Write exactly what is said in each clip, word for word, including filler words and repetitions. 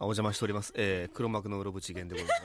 お邪魔しております。えー、黒幕のうろぶちげんでございます。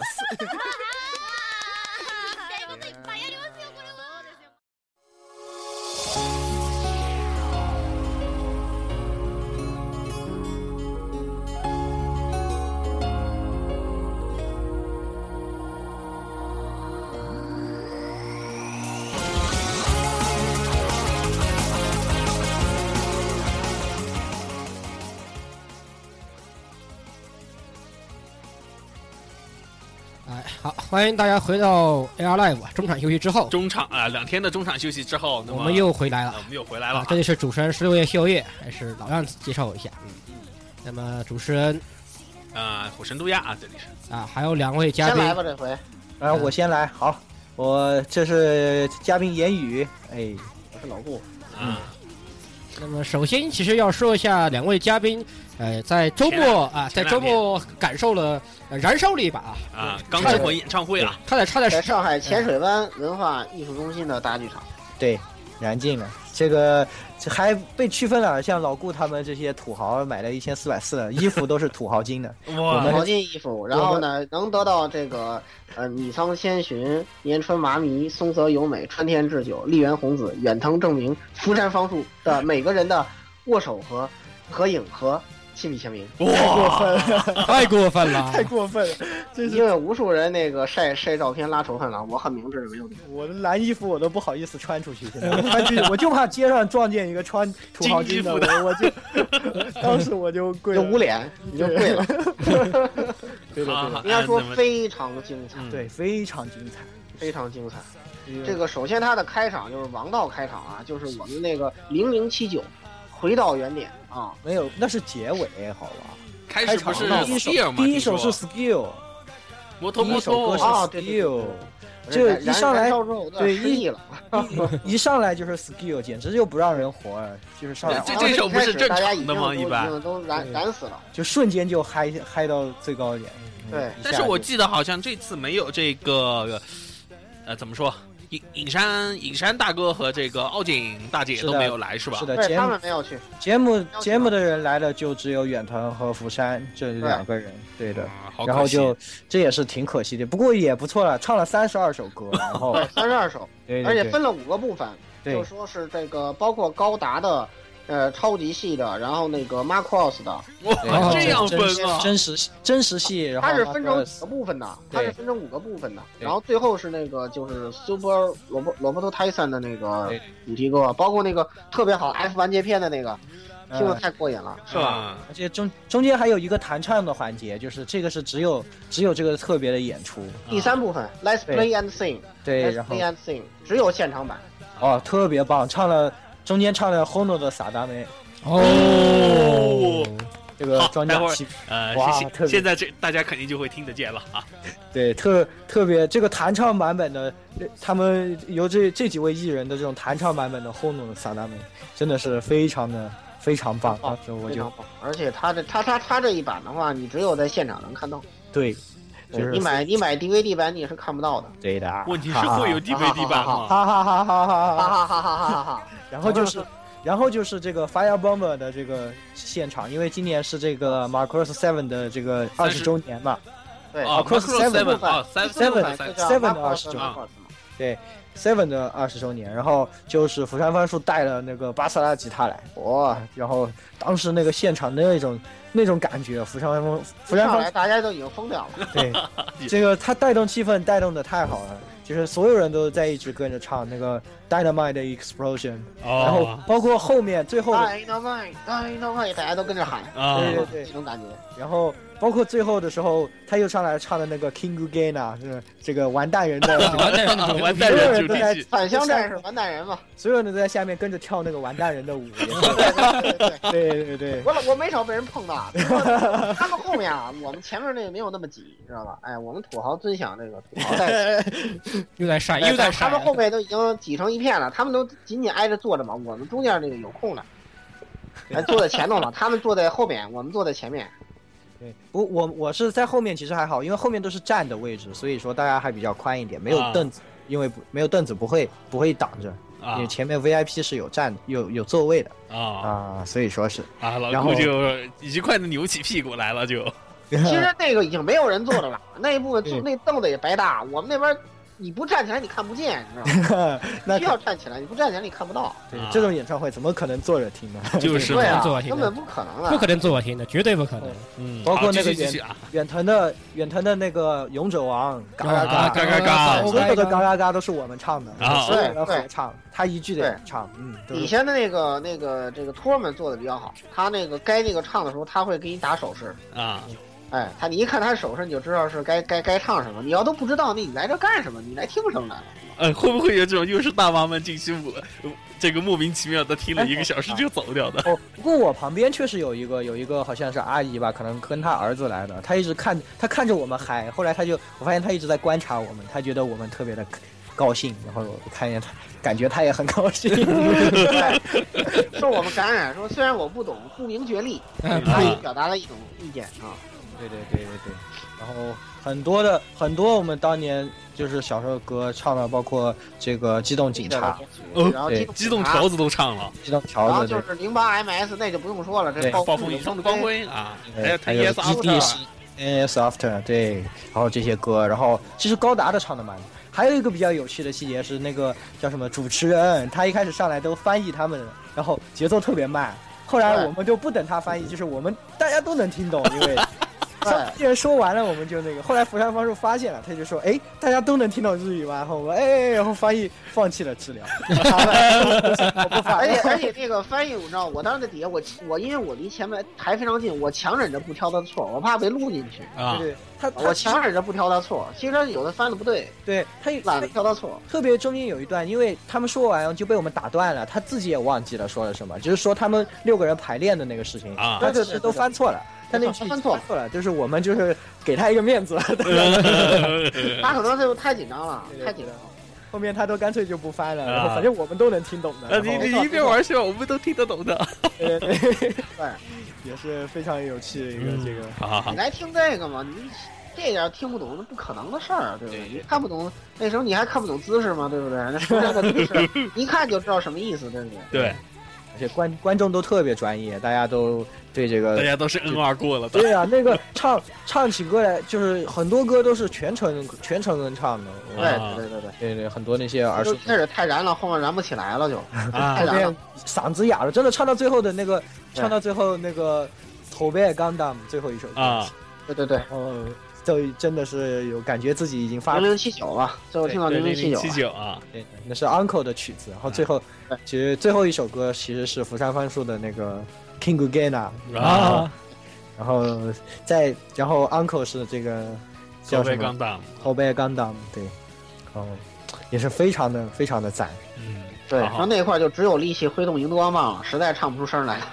好，欢迎大家回到 A R Live 中场休息之后， 中场啊，两天的中场休息之后， 我们又回来了， 我们又回来了、啊。 这里是主持人十六夜宵夜，还是老样子介绍一下。嗯嗯。那么主持人啊，火神渡鸦啊，这里是啊，还有两位嘉宾。 先来吧，这回。 啊、嗯，我先来。好，我这是嘉宾言语，哎， 我是老顾。 嗯。 那么首先，其实要说一下两位嘉宾。呃，在周末啊，在周末感受了、呃、燃烧了一把啊！ 啊，钢之魂演唱会啊， 差点差点在上海浅水湾文化艺术中心的大剧场， 对，燃尽了。这个这还被区分了，像老顾他们这些土豪买了一千四百四的衣服都是土豪金的， 哇，土豪金衣服，然后呢，能得到这个呃米仓千寻、年川麻美、松泽由美、川田智久、笠原弘子、远藤正明、福山芳树的每个人的握手和合影和。亲笔签名， 太过分了， 太过分了， 太过分了！这是因为无数人那个晒晒照片拉仇恨了，我很明智没有。 我的蓝衣服我都不好意思穿出去，现在穿出去我就怕街上撞见一个穿土豪金的，我我就当时我就跪了， 就捂脸，你就跪了。 对对对， 应该说非常精彩， 对，非常精彩， 非常精彩。这个首先它的开场就是王道开场啊，就是我们那个零零七九。回到原点啊， 没有，那是结尾，好吧？ 开始不是第一首，第一首是 Skill， 摩托摩托歌是 Skill， 这一上来对一一上来就是 Skill， 简直就不让人活了，就是上来这这首不是正常的吗？ 一般都燃燃死了， 就瞬间就嗨嗨到最高点。 对， 但是我记得好像这次没有这个，呃，怎么说？隐隐山隐山大哥和这个奥景大姐都没有来是吧？ 是的， 对，他们没有去。 节目节目的人来的就只有远藤和福山这两个人，对的。 啊、 然后就这也是挺可惜的，不过也不错了，唱了三十二首歌，然后三十二首， 对， 而且分了五个部分，就说是这个包括高达的。呃，超级系的，然后那个 Macross 的， 哇，这样分啊！ 真实真实系，然后它是分成五个部分的，它是分成五个部分的，然后最后是那个就是 Super 罗伯罗伯特泰森的那个主题歌，包括那个特别好 F 完结篇的那个，听得太过瘾了，是吧？ 而且中中间还有一个弹唱的环节，就是这个是只有只有这个特别的演出。 第三部分 Let's Play and Sing， 对，然后 Play and Sing 只有现场版， 哦，特别棒，唱了。中间唱了 Hono 的傻大妹哦， 这个装甲气呃，哇，现在这大家肯定就会听得见了啊。 对，特特别这个弹唱版本的，他们由这这几位艺人的这种弹唱版本的 Hono 的傻大妹，真的是非常的非常棒啊！我就， 而且他这他他他这一版的话，你只有在现场能看到。 对。 就是你买你买 D V D 版你也是看不到的， 对的。 问题是会有 D V D 版吗？ 哈哈哈哈哈哈哈哈哈哈哈！ 然后就是，然后就是这个 Fire Bomber 的这个现场，因为今年是这个 Macross Seven 的这个二十周年嘛。 对 ，Macross Seven Seven Seven 的二十周年。对 ，Seven 的二十周年，然后就是福山芳树带了那个巴萨拉吉他来，哇！然后当时那个现场那种。那种感觉，福山风，福山风， 大家都已经疯掉了。 对，这个他带动气氛，带动的太好了，就是所有人都在一直跟着唱那个 Dynamite Explosion，、哦、然后包括后面最后 Dynamite Dynamite 大家都跟着喊， 哦、对对对， 这种感觉。 然后包括最后的时候，他又上来唱的那个 King Gana， 是这个完蛋人的完蛋人的完蛋人主题曲， 返乡战士完蛋人嘛， 所有人都在下面跟着跳那个完蛋人的舞。 对对对对对对， 我我没少被人碰到。他们后面啊，我们前面那个没有那么挤，知道吧？哎，我们土豪尊享这个土豪在， 又在晒，又在晒。 他们后面都已经挤成一片了，他们都紧紧挨着坐着嘛。我们中间那个有空的，哎，坐在前头嘛，他们坐在后面，我们坐在前面。 对，不，我我是在后面，其实还好，因为后面都是站的位置，所以说大家还比较宽一点，没有凳子，啊、因为不没有凳子不会不会挡着。因为前面 V I P 是有站有有座位的啊啊，所以说是啊，老顾就已经快扭起屁股来了就。 其实那个已经没有人做的了，那一部分坐那凳子也白搭。我们那边你不站起来你看不见，你知道吗？那需要站起来，你不站起来你看不到。 对，这种演唱会怎么可能坐着听呢？ 就是对啊， 坐着听根本不可能啊， 不可能坐着听的，绝对不可能。 嗯， 包括那个远远藤的远藤的那个勇者王，嘎嘎嘎嘎嘎嘎， 所有的嘎嘎嘎都是我们唱的，所有人合唱，他一句的唱。嗯， 以前的那个那个这个托们做的比较好，他那个该那个唱的时候他会给你打手势啊。 哎，他你一看他手势，你就知道是该该该唱什么。你要都不知道，那你来这干什么？你来听什么来？ 呃，会不会有这种又是大妈们进行这个莫名其妙的听了一个小时就走掉的？ 哦，不过我旁边确实有一个有一个好像是阿姨吧，可能跟她儿子来的，她一直看她看着我们嗨，后来她就我发现她一直在观察我们，她觉得我们特别的高兴，然后我看见她，感觉她也很高兴， 受我们感染，说虽然我不懂，不明觉厉，她也表达了一种意见啊。 对对对对对，然后很多的很多我们当年就是小时候歌唱的，包括这个机动警察， 然后机动条子都唱了， 机动条子， 然后就是零八 M S 那就不用说了，这暴风雨中的光辉啊，还有 T S After，T S After 对，然后这些歌，然后其实高达的唱的蛮。还有一个比较有趣的细节是那个叫什么主持人，他一开始上来都翻译他们，然后节奏特别慢，后来我们就不等他翻译，就是我们大家都能听懂，因为。既然说完了，我们就那个。后来福山芳树发现了，他就说：“哎，大家都能听懂日语吗？”然后我们哎，然后翻译放弃了治疗。 我不翻，而且而且那个翻译，你知道，我当时在底下，我我因为我离前面台非常近，我强忍着不挑他的错，我怕被录进去啊。 对，他我强忍着不挑他错，其实有的翻的不对， 对他懒得挑他错。 特别中间有一段，因为他们说完就被我们打断了，他自己也忘记了说了什么，就是说他们六个人排练的那个事情啊， 他其实都翻错了。他那句翻错了，就是我们就是给他一个面子， 他可能就太紧张了，太紧张了。 后面他都干脆就不翻了，然后反正我们都能听懂的。 你你一边玩笑，我们都听得懂的。 对对对，也是非常有趣的一个这个。 好好好， 你来听这个嘛，你这点听不懂，那不可能的事儿，对不对？你看不懂，那时候你还看不懂姿势吗？对不对？那说这个姿势，一看就知道什么意思，对不对？ 对。 而且观观众都特别专业，大家都对这个， 大家都是 N 二过了的。 对啊，那个唱唱起歌来，就是很多歌都是全程全程跟唱的。 对对对对对对，很多那些儿时开始太燃了，后面燃不起来了就， 太燃了，嗓子哑了，真的唱到最后的那个，唱到最后那个头贝钢弹最后一首歌啊， 对对对， 嗯。就真的是有感觉自己已经发零零七九了，最后听到零零七九七九啊， 对，那是 Uncle 的曲子，然后最后，其实最后一首歌其实是福山芳树的那个 King Gena 啊，然后再然后 Uncle 是这个叫什么？后背钢弹，对，哦，也是非常的非常的赞， 嗯， 对，然后那块就只有力气挥动荧光棒了，实在唱不出声来。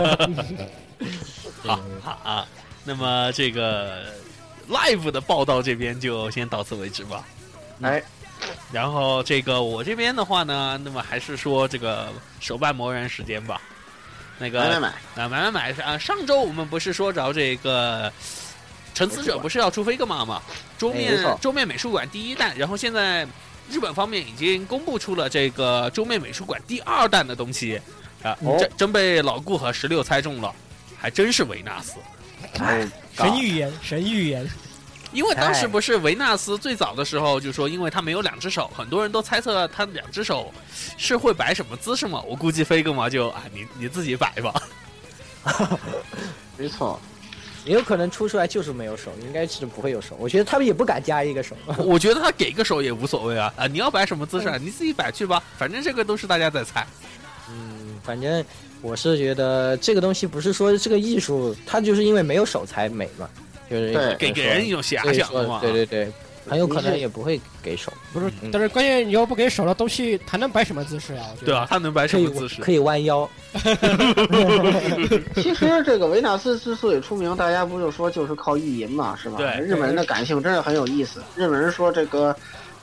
好好啊，那么这个。live 的报道这边就先到此为止吧， 哎， 然后这个我这边的话呢，那么还是说这个手办魔人时间吧，那个买买买啊买买买啊！上周我们不是说着这个陈思者不是要出飞个马吗？桌面桌面美术馆第一弹，然后现在日本方面已经公布出了这个桌面美术馆第二弹的东西啊， 哦、 真真被老顾和十六猜中了，还真是维纳斯。 哎，神预言，神预言。 因为当时不是维纳斯最早的时候就说，因为他没有两只手，很多人都猜测他两只手是会摆什么姿势嘛。我估计飞哥嘛就啊，你你自己摆吧。 没错， 也有可能出出来就是没有手，应该是不会有手。我觉得他们也不敢加一个手。 我觉得他给个手也无所谓啊啊！你要摆什么姿势，你自己摆去吧，反正这个都是大家在猜。 嗯，反正。我是觉得这个东西不是说这个艺术，它就是因为没有手才美嘛，就是给给人一种遐想嘛。 对对对，很有可能也不会给手。 不是，但是关键你要不给手的东西，还能摆什么姿势啊？我觉得对啊，他能摆什么姿势？ 可以弯腰。 其实这个维纳斯之所以出名，大家不就说就是靠意淫嘛，是吧？ 对， 日本人的感性真是很有意思。日本人说这个。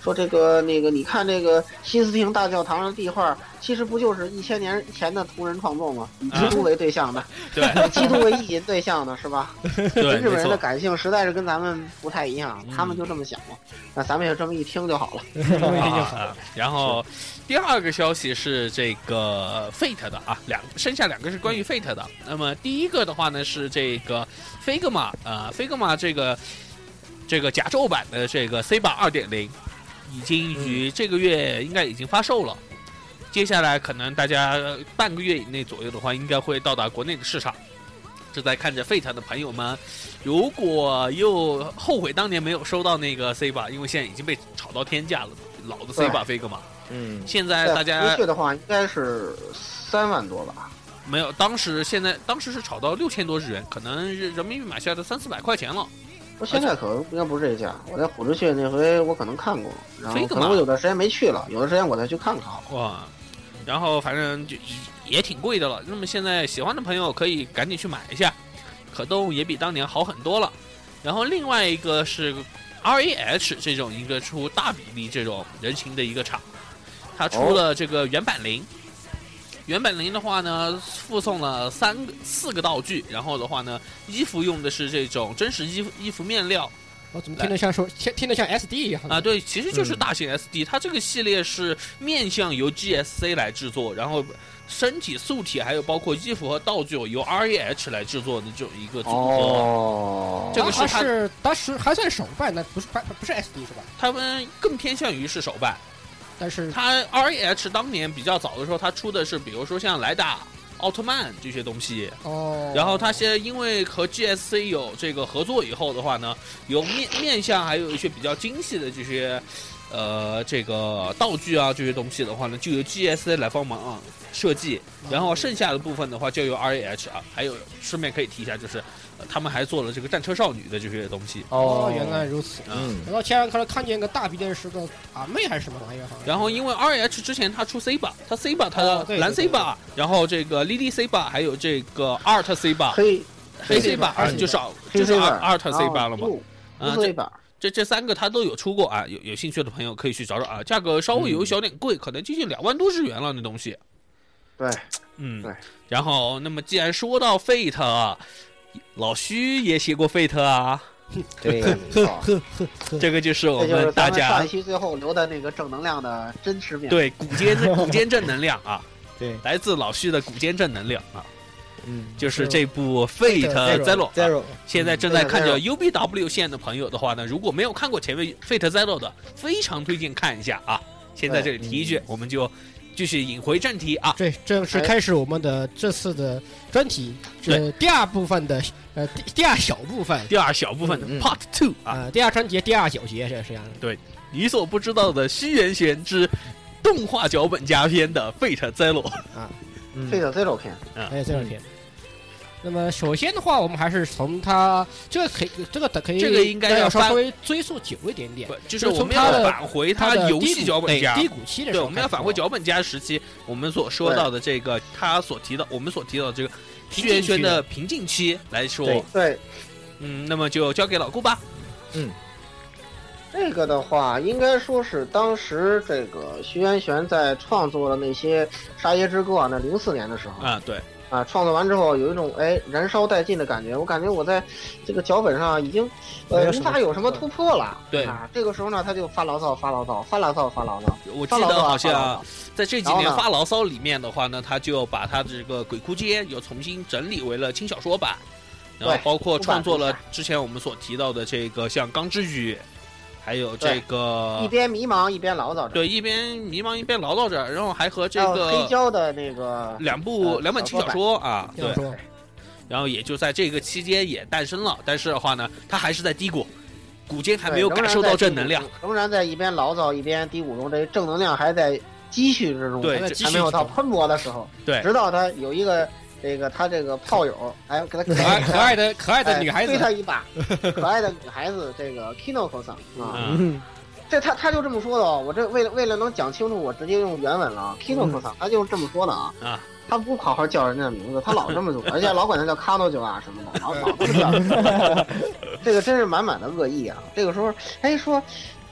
说这个那个，你看这个西斯廷大教堂上地画，其实不就是一千年前的图人创作吗？以基督为对象的， 对， 以基督为意淫对象的是吧？ 对， 日本人的感性实在是跟咱们不太一样，他们就这么想嘛。那咱们也这么一听就好了， 这么一听就好了。然后第二个消息是这个 Fate 的啊，两剩下两个是关于 Fate 的。那么第一个的话呢是这个 Figma 啊 ，Figma 这个这个甲胄版的这个 C 八 二点零。已经于这个月应该已经发售了，嗯、接下来可能大家半个月以内左右的话，应该会到达国内的市场。正在看着 Fate 的朋友们，如果又后悔当年没有收到那个 C 八，因为现在已经被炒到天价了，老的 C 八飞哥嘛。 嗯， 现在大家回去的话应该是三万多吧？ 没有，当时现在当时是炒到六千多日元，可能人民币买下来的三四百块钱了。 我现在可能应该不是这价，我在虎之穴那回我可能看过，然后可能我有段时间没去了，有段时间我再去看看。 哇，然后反正就也挺贵的了。那么现在喜欢的朋友可以赶紧去买一下，可动也比当年好很多了。然后另外一个是 R A H 这种一个出大比例这种人形的一个厂，它出了这个原版零。原本零的话呢，附送了三个四个道具，然后的话呢，衣服用的是这种真实衣服衣服面料。 我怎么听得像说听得像 S D 一样啊？对，其实就是大型 S D，、嗯、它这个系列是面向由 G S C 来制作，然后身体素体还有包括衣服和道具由 R A H 来制作的这种一个组合。 哦， 这个是它是当时还算手办，那不是不是 S D 是吧？ 他们更偏向于是手办。 但是它 R A H 当年比较早的时候，它出的是比如说像莱达、奥特曼这些东西。 哦。 然后它现在因为和 G S C 有这个合作以后的话呢，有面面向还有一些比较精细的这些，呃，这个道具啊这些东西的话呢，就由 G S C 来帮忙啊设计。然后剩下的部分的话，就由 R A H 啊，还有顺便可以提一下，就是。他们还做了这个战车少女的这些东西哦，原来如此。 嗯， 然后前两天看见个大鼻的是个阿妹还是什么玩意儿？ 然后因为 R H 之前他出 C 八，他 C 八他的蓝 C 八，然后这个 Lily C 八，还有这个 Art C 八， 黑黑 C 八，啊，就是就是 Art C 八了嘛。 啊，这这这三个他都有出过啊，有有兴趣的朋友可以去找找啊，价格稍微有一小点贵，可能接近两万多日元了那东西。 对， 嗯， 对。 然后那么既然说到 Fate。老徐也写过 Fate 啊， 对， 这个就是我们大家上一期最后留的那个正能量的真实面， 对，骨尖骨尖正能量啊， 对， 来自老徐的骨尖正能量啊， 嗯， 就是这部 Fate Zero， Zero， 现在正在看着 U B W 线的朋友的话呢，如果没有看过前面 Fate Zero 的，非常推荐看一下啊。现在这里提一句，我们就。继续引回正题啊！ 对，正式开始我们的这次的专题，这第二部分的呃第第二小部分， 第二小部分的 Part Two 啊、 呃，第二章节第二小节是这样的。 对，你所不知道的虚元玄之动画脚本家篇的 Fate Zero 啊 ，Fate Zero 篇， 啊 ，Fate Zero 篇。那么首先的话，我们还是从它这个可以这个可以这个应该要稍微追溯久一点点， 就是我们要返回它游戏脚本家低谷期的时候， 对，我们要返回脚本家时期，我们所说到的这个他所提到我们所提到的这个虚元玄的瓶颈期来说， 对，对嗯，那么就交给老顾吧， 嗯。这个的话，应该说是当时这个徐元玄在创作了那些《沙耶之歌》啊，那零四年的时候啊，对。 啊，创作完之后有一种哎燃烧殆尽的感觉，我感觉我在这个脚本上已经呃无法有什么突破了。 对啊，这个时候呢，他就发牢骚，发牢骚，发牢骚，发牢骚。 我记得好像在这几年发牢骚里面的话呢，他就把他这个鬼哭街又重新整理为了轻小说版，然后包括创作了之前我们所提到的这个像《钢之语》。还有这个一边迷茫一边唠叨着， 对，一边迷茫一边唠叨着，然后还和这个黑胶的那个两部、呃、两本轻小说啊，对， 说然后也就在这个期间也诞生了，但是的话呢，他还是在低谷，谷间还没有感受到正能量， 仍然在一边唠叨一边低谷中，这正能量还在积蓄之中， 对， 还没有到喷薄的时候， 对， 直到他有一个。这个他这个炮友，哎，给他可爱可爱的可爱的女孩子， 推他一把，可爱的女孩子，这个 Kinoko 桑啊， 嗯、 这他他就这么说的哦。我这为了为了能讲清楚，我直接用原文了啊 ，Kinoko 桑，他就这么说的啊。 啊， 他不好好叫人家的名字，他老这么做，而且老管他叫 Kanojo 啊什么的，老老这么叫。这个真是满满的恶意啊！这个时候，哎说。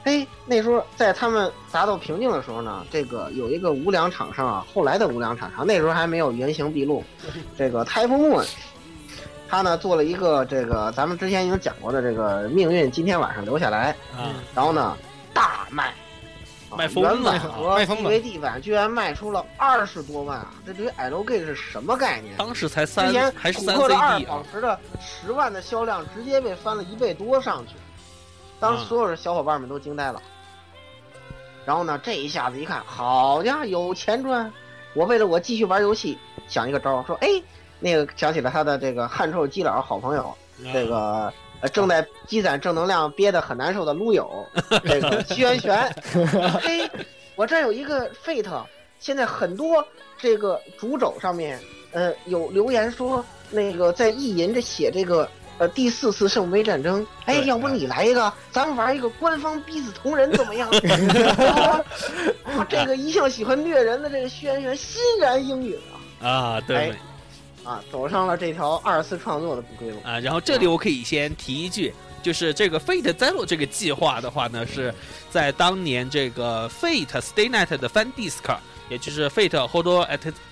哎，那时候在他们达到瓶颈的时候呢，这个有一个无良厂商啊，后来的无良厂商，那时候还没有原型毕露，这个 Type Moon， 他呢做了一个这个咱们之前已经讲过的这个命运今天晚上留下来， 啊， 然后呢大卖， 卖疯了， 卖疯了 D V D 版居然卖出了二十多万啊！这对于 L G 是什么概念？ 当时才三， 之前还是三 C D 啊， 保持的十万的销量直接被翻了一倍多上去，当时所有的小伙伴们都惊呆了。然后呢，这一下子一看，好家伙，有钱赚！我为了我继续玩游戏，想一个招，说，哎，那个想起了他的这个汗臭基佬好朋友，这个呃正在积攒正能量憋得很难受的撸友，这个徐元玄，嘿，我这有一个 Fate， 现在很多这个主轴上面，呃，有留言说那个在意淫着写这个。呃，第四次圣杯战争，哎，要不你来一个，咱们玩一个官方逼死同人怎么样？啊、这个一向喜欢虐人的这个轩辕欣然应允啊！ 啊，对， 哎、啊，走上了这条二次创作的不归路啊。然后这里我可以先提一句，就是这个 Fate Zero 这个计划的话呢，是在当年这个 Fate Stay Night 的 Fan Disc， 也就是 Fate Hodo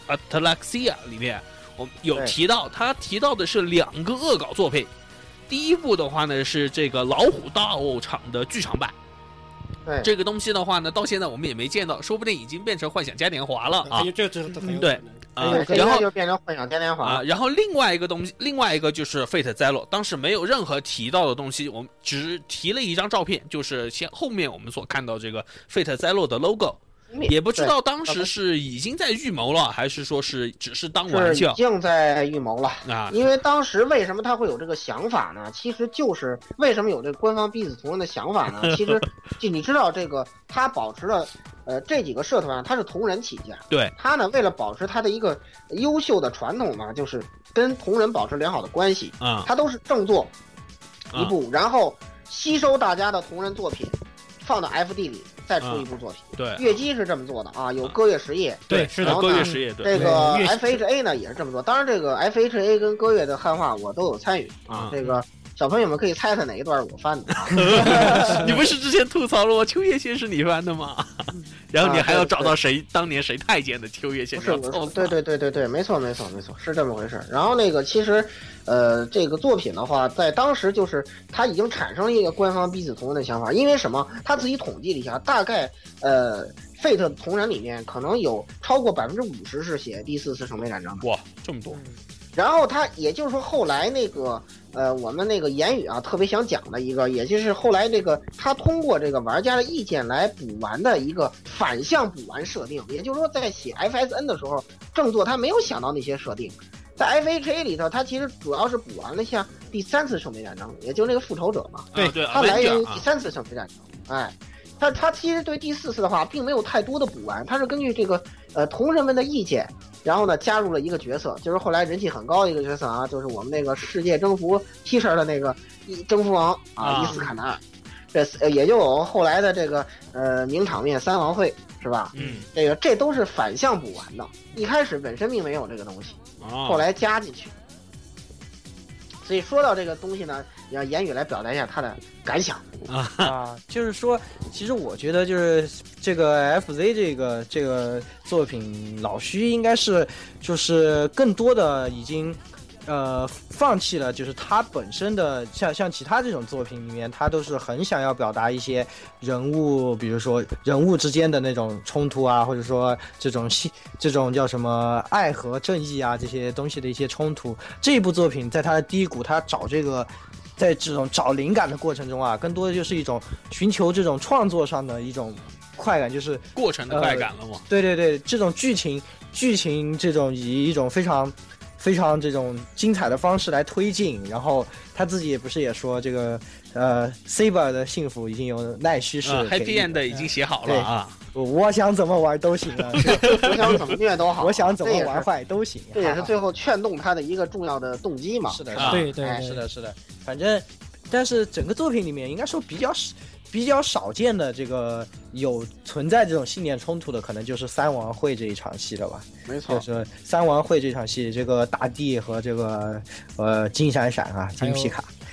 Atlaxia 里面。我们有提到，他提到的是两个恶搞作品。第一部的话呢是这个老虎大偶场的剧场版， 对这个东西的话呢，到现在我们也没见到，说不定已经变成幻想嘉年华了啊！ 这这很有对啊， 然后就变成幻想嘉年华啊。然后另外一个东西，另外一个就是 Fate Zero， 当时没有任何提到的东西，我们只提了一张照片，就是先后面我们所看到这个 Fate Zero 的 logo。也不知道当时是已经在预谋了，还是说是只是当玩笑？ 已经在预谋了啊！ 因为当时为什么他会有这个想法呢？其实就是为什么有这个官方逼死同人的想法呢？其实就你知道这个他保持了呃这几个社团，他是同人起家， 对他呢为了保持他的一个优秀的传统呢，就是跟同人保持良好的关系啊， 他都是正作一部，然后吸收大家的同人作品，放到 F D 里。再出一部作品， 嗯、对， 月姬是这么做的啊，有歌月实业， 对，是的，歌月实业， 对，这个 F H A 呢也是这么做。当然，这个 F H A 跟歌月的汉化我都有参与啊。 嗯、 这个小朋友们可以猜猜哪一段我翻的、啊？ 你不是之前吐槽了我秋叶线是你翻的吗？然后你还要找到谁、啊、当年谁太监的秋叶线？ 不是，我对对对对对，没错没错没错，是这么回事。然后那个其实。呃，这个作品的话，在当时就是他已经产生了一个官方逼死同人的想法，因为什么？他自己统计了一下，大概呃 ，Fate 同人里面可能有超过百分之五十是写第四次圣杯战争的。 哇，这么多！ 然后他也就是说，后来那个呃，我们那个言语啊，特别想讲的一个，也就是后来这个他通过这个玩家的意见来补完的一个反向补完设定，也就是说，在写 F S N 的时候，正作他没有想到那些设定。在 F H A 里头，它其实主要是补完了像第三次圣杯战争，也就是那个复仇者嘛。 对对， 它来源于第三次圣杯战争。哎，它它其实对第四次的话，并没有太多的补完，它是根据这个呃同人们的意见，然后呢加入了一个角色，就是后来人气很高的一个角色啊，就是我们那个世界征服 T 恤的那个征服王啊，伊斯坎纳尔。这也就有后来的这个呃名场面三王会是吧？ 嗯， 这个这都是反向补完的，一开始本身并没有这个东西。后来加进去，所以说到这个东西呢，要言语来表达一下他的感想啊，就是说，其实我觉得就是这个 F Z 这个这个作品，老徐应该是就是更多的已经呃放弃了，就是他本身的像像其他这种作品里面，他都是很想要表达一些人物，比如说人物之间的那种冲突啊，或者说这种戏这种叫什么爱和正义啊这些东西的一些冲突。这部作品在他的低谷，他找这个在这种找灵感的过程中啊，更多的就是一种寻求这种创作上的一种快感，就是过程的快感了嘛、呃。 对对对，这种剧情剧情这种以一种非常。非常这种精彩的方式来推进，然后他自己也不是也说这个呃 Saber 的幸福已经有奈须是、 呃、Happy End 已经写好了啊， 我想怎么玩都行啊， 我想怎么虐都好， 我想怎么玩坏都行， 这也是最后劝动他的一个重要的动机嘛。 是的， 啊、对对、 哎，是的，是的，反正但是整个作品里面应该说比较比较少见的这个有存在这种信念冲突的，可能就是三王会这一场戏了吧？ 没错， 就是三王会这场戏，这个大地和这个呃金闪闪啊，金皮卡，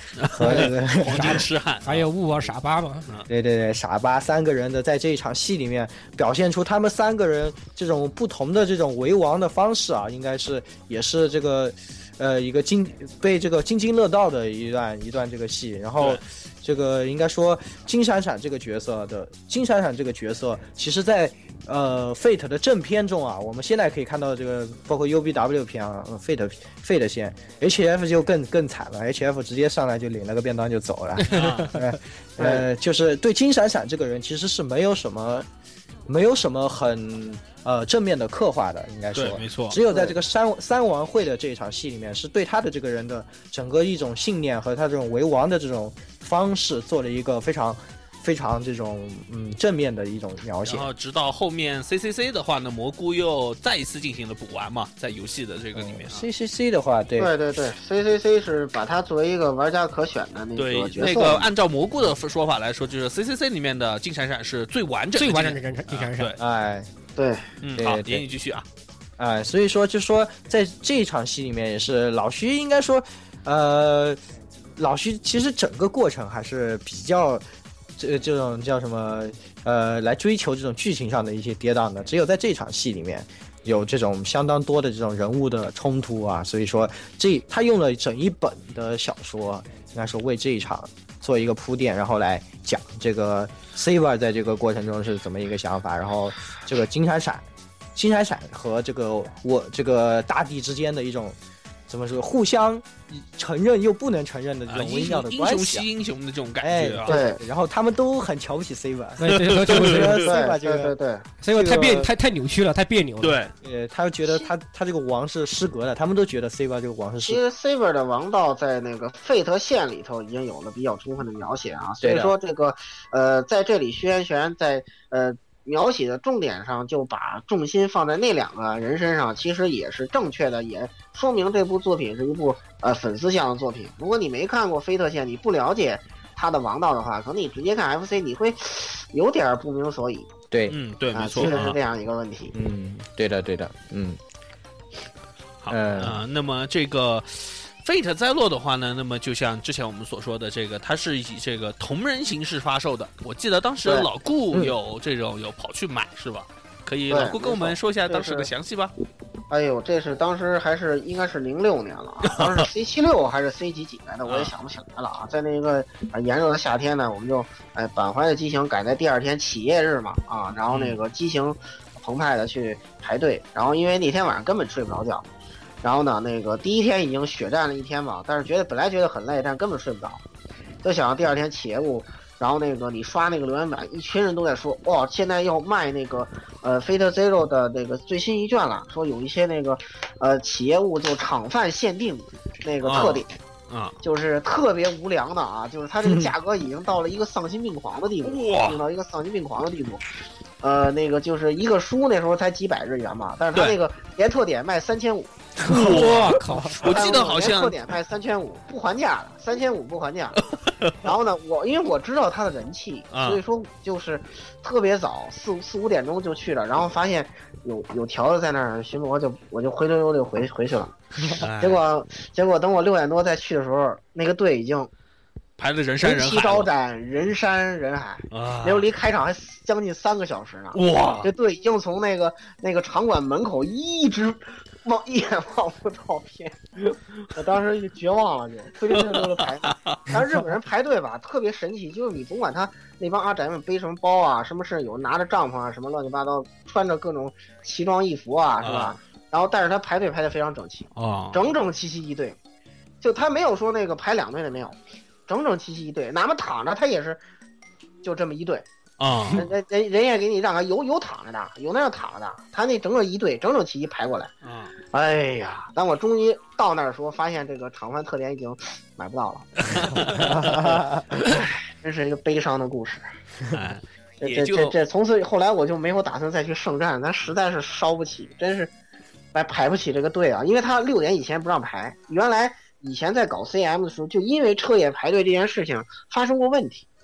和那个黄金痴汉， 还有雾儿傻巴嘛。 对对对，傻巴三个人的在这一场戏里面表现出他们三个人这种不同的这种为王的方式啊，应该是也是这个呃一个津被这个津津乐道的一段一段这个戏。然后这个应该说金闪闪这个角色的金闪闪这个角色，其实在呃 Fate 的正片中啊，我们现在可以看到这个包括 U B W 片啊 Fate Fate 线 H F 就更更惨了 ，H F 直接上来就领了个便当就走了。呃, 呃，就是对金闪闪这个人其实是没有什么没有什么很呃正面的刻画的，应该说没错， 只有在这个三三王会的这一场戏里面，是对他的这个人的整个一种信念和他这种为王的这种方式做了一个非常非常这种嗯正面的一种描写。 然后直到后面 C C C 的话呢，蘑菇又再一次进行了补完嘛，在游戏的这个里面、啊嗯、C C C 的话，对对对对 ，C C C 是把它作为一个玩家可选的那个角色。 对，那个按照蘑菇的说法来说，就是 C C C 里面的金闪闪是最完整的最完整的金闪闪。 对， 哎， 对， 嗯，好，言语继续啊。 哎，所以说就说在这一场戏里面，也是老徐应该说，呃，老徐其实整个过程还是比较。这这种叫什么？呃，来追求这种剧情上的一些跌宕的，只有在这场戏里面有这种相当多的这种人物的冲突啊，所以说这他用了整一本的小说，应该说为这一场做一个铺垫，然后来讲这个 Saber 在这个过程中是怎么一个想法，然后这个金闪闪、金闪闪和这个我这个大地之间的一种。怎么说？互相承认又不能承认的这种微妙的关系、 啊，英雄惜英雄的这种感觉、啊哎、对，然后他们都很瞧不起 Saber， 对对对对 Saber 这个对对 ，Saber 太别太太扭曲了，太别扭了。 对， 呃，他觉得他他这个王是失格的，他们都觉得 Saber 这个王是失格的。 其实 Saber 的王道在那个 Fate 线里头已经有了比较充分的描写啊，所以说这个呃，在这里薛元玄在呃。描写的重点上就把重心放在那两个人身上，其实也是正确的，也说明这部作品是一部呃粉丝向的作品。如果你没看过菲特线，你不了解他的王道的话，可能你直接看 F C 你会有点不明所以。 对， 嗯，对，没错， 其实是这样一个问题。 嗯，对的，对的，嗯。 好，呃，呃那么这个。Fate 灾落的话呢，那么就像之前我们所说的，这个它是以这个同人形式发售的。我记得当时老顾有这种、嗯、有跑去买是吧？可以老顾跟我们说一下当时的详细吧。 哎呦，这是当时还是应该是零六年了，当时 C 七六还是 C 几几来的，我也想不起来了啊。在那个炎热的夏天呢，我们就哎返还的机型改在第二天企业日嘛啊，然后那个机型澎湃的去排队，然后因为那天晚上根本睡不着觉。然后呢，那个第一天已经血战了一天嘛，但是觉得本来觉得很累，但根本睡不着，就想第二天企业部，然后那个你刷那个留言板，一群人都在说，哇，现在要卖那个呃 Fate Zero 的那个最新一卷了，说有一些那个呃企业物就厂贩限定那个特点， 啊， 就是特别无良的啊，就是它这个价格已经到了一个丧心病狂的地步，哇，到一个丧心病狂的地步。呃，那个就是一个书那时候才几百日元嘛，但是它那个连特点卖三千五。 我靠！ 我记得好像特点卖三千五，不还价的，三千五不还价。然后呢，我因为我知道它的人气，所以说就是特别早，四四五点钟就去了，然后发现有有条子在那儿巡逻，就我就灰溜溜就回回去了。结果结果等我六点多再去的时候，那个队已经排的人山人海， 人气招展，人山人海， 啊， 那时候离开场还将近三个小时呢。 哇！ 这队已经从那个那个场馆门口一直望一眼望不到边，我当时就绝望了，就灰溜溜的排。但是日本人排队吧，特别神奇，就是你甭管他那帮阿宅们背什么包啊，什么事有拿着帐篷啊，什么乱七八糟，穿着各种奇装异服啊，是吧？啊、然后但是他排队排得非常整齐， 啊， 整整齐齐一队，就他没有说那个排两队的没有。整整齐齐一队，哪怕躺着他也是，就这么一队啊。 人人人人也给你让开，有有躺着的，有那样躺着的，他那整整一队，整整齐齐排过来。 啊， 哎呀，当我终于到那儿的时候，发现这个厂贩特点已经买不到了，真是一个悲伤的故事。 哎， 这这这从此后来我就没有打算再去圣战，咱实在是烧不起，真是排排不起这个队啊，因为他六点以前不让排，原来。以前在搞 C M 的时候，就因为彻夜排队这件事情发生过问题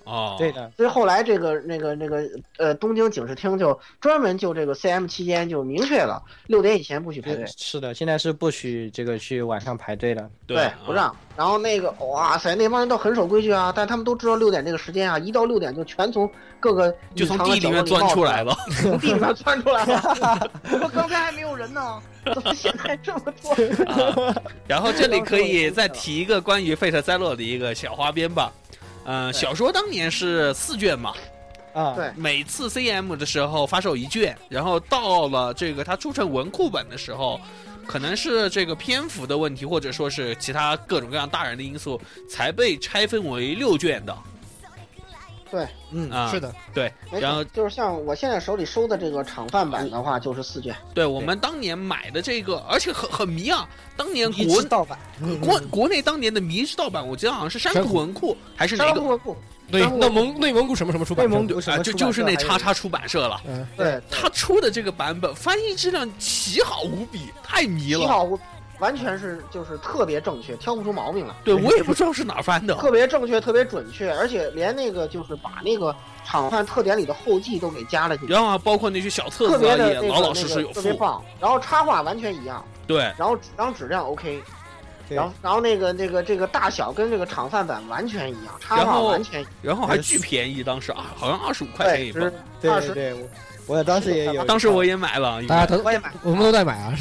哦， 对的。 所以后来这个那个那个呃东京警视厅就专门就这个 C M 期间就明确了，六点以前不许排队。 是的，现在是不许这个去晚上排队的。 对， 不让。然后那个哇塞，那帮人都很守规矩啊，但他们都知道六点这个时间啊，一到六点就全从各个就从地里面钻出来了， 从地里面钻出来了。我刚才还没有人呢，怎么现在这么多？ 啊、然后这里可以再提一个关于费特塞洛的一个小花边吧。嗯、呃，小说当年是四卷嘛。 啊， 对， 每次 C M 的时候发售一卷，然后到了这个它出成文库本的时候，可能是这个篇幅的问题，或者说是其他各种各样大人的因素，才被拆分为六卷的。 对， 嗯啊， 是的， 对，然后就是像我现在手里收的这个厂饭版的话，就是四卷。 对，我们当年买的这个，而且很很迷啊，当年国盗版， 国国内当年的迷之盗版，我记得好像是山谷文库还是哪个？ 山谷文库。 对，内蒙内蒙古什么什么出版社？ 内蒙古什么啊，就就是那叉叉出版社了。 嗯， 对， 他出的这个版本翻译质量奇好无比，太迷了。 奇好无，完全是就是特别正确，挑不出毛病来。 对，我也不知道是哪翻的。 特别正确，特别准确，而且连那个就是把那个厂饭特点里的后记都给加了进去。 然后啊，包括那些小册子也老老实实有附， 特别棒。然后插画完全一样。 对。 然后然后质量 OK。然后，然后那个那个这个大小跟这个厂饭版完全一样，插画完全一样， 然后还巨便宜，当时啊，好像二十五块钱一本。 对对对，我我当时也有， 当时我也买了， 大家都我也买， 我们都在买啊，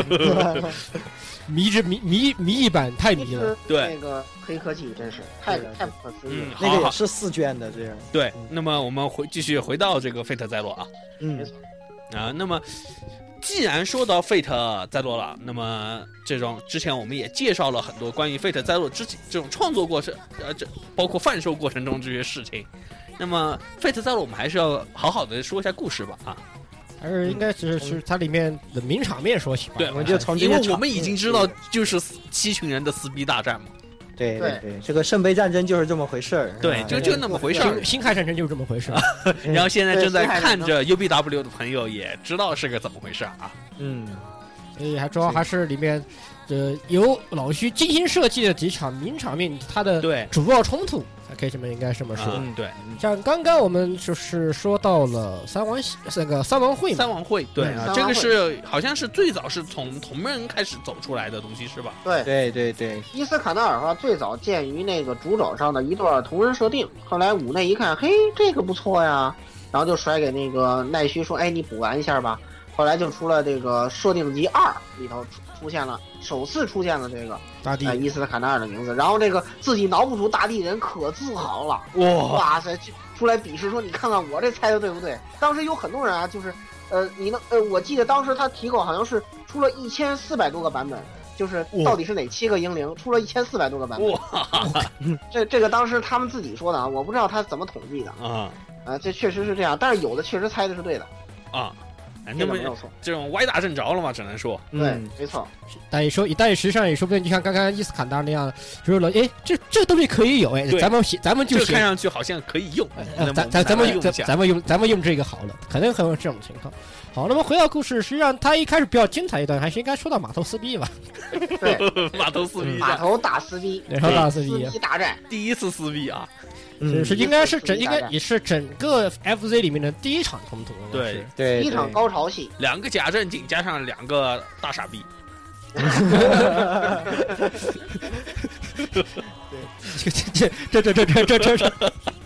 迷之迷迷迷一版太迷了， 对那个黑科技真是太太不可思议了。 那个也是四卷的这样。 对，那么我们回继续回到这个费特塞洛啊， 嗯， 啊，那么。既然说到费特塞洛了，那么这种之前我们也介绍了很多关于费特塞洛之这种创作过程，呃，这包括贩售过程中这些事情。那么费特塞洛，我们还是要好好的说一下故事吧，啊， 还是应该是是它里面的名场面说起吧。 对， 我们就从因为我们已经知道就是七群人的撕逼大战嘛。 对对对，这个圣杯战争就是这么回事儿。 对，就就那么回事儿。 星海战争就是这么回事儿。 然后现在正在看着 U B W 的朋友也知道是个怎么回事啊。 嗯， 所以还主要还是里面，呃，由老徐精心设计的几场名场面，它的对主要冲突，可以这么应该这么说。 嗯，对。 像刚刚我们就是说到了三王那个三王会嘛， 三王会，对啊，这个是好像是最早是从同人开始走出来的东西是吧？ 对对对对， 伊斯坎纳尔哈最早见于那个主轴上的一段同人设定，后来五内一看，嘿，这个不错呀，然后就甩给那个奈须说，哎，你补完一下吧。后来就出了这个设定集二里头出现了，首次出现了这个大地、 呃、伊斯坎纳尔的名字，然后这个自己脑补出大地人可自豪了， 哇哇塞，出来比试说你看看我这猜的对不对？当时有很多人啊，就是呃你能呃我记得当时他提过好像是出了一千四百多个版本。就是到底是哪七个英灵出了一千四百多个版本？哇，这这个当时他们自己说的啊，我不知道他怎么统计的啊啊，这确实是这样，但是有的确实猜的是对的啊。那么这种歪打正着了嘛，只能说对，没错。 但也说，但实际上也说不定，就像刚刚伊斯坎达那样，就是说，哎，这这个东西可以有，哎，咱们咱们就看上去好像可以用， 咱咱咱们用咱们用咱们用这个好了，可能很有这种情况。好，那么回到故事，实际上他一开始比较精彩一段，还是应该说到码头撕逼吧？ 对， 码头撕逼， 码头大撕逼， 码头大撕逼， 撕逼大战， 第一次撕逼啊！ 是是应该是整应该也是整个 F Z 里面的第一场冲突， 对对， 第一场高潮戏， 两个假正经加上两个大傻逼。 这这这这这这这这这。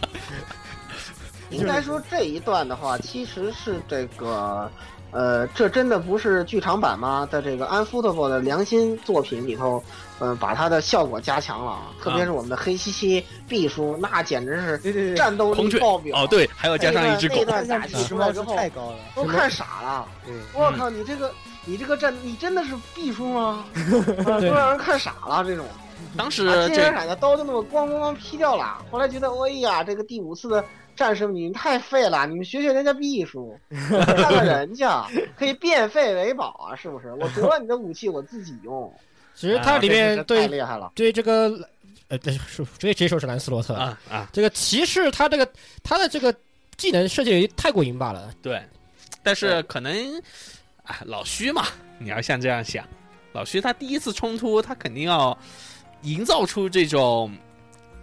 应该说这一段的话，其实是这个，呃，这真的不是剧场版吗？的这个 Unfootable 的良心作品里头，嗯、呃，把它的效果加强了，特别是我们的黑漆漆秘书，那简直是战斗力爆表。 哦，对，还要加上一只狗， 那段打戏出来之后太高了， 都看傻了。我靠，你这个你这个战，你真的是秘书吗？啊、都让人看傻了，这种。 当时金人海的刀就那么咣咣咣劈掉了，后来觉得，哎呀，这个第五次的战士你们太废了，你们学学人家秘书，看看人家可以变废为宝啊，是不是？我得了你的武器，我自己用。 其实它里面对、 啊、太厉害了， 对这个呃，对，直接接受是兰斯洛特啊啊， 这个骑士他这个他的这个技能设计太过瘾罢了。 对，但是可能啊，老徐嘛，你要像这样想，老徐他第一次冲突，他肯定要营造出这种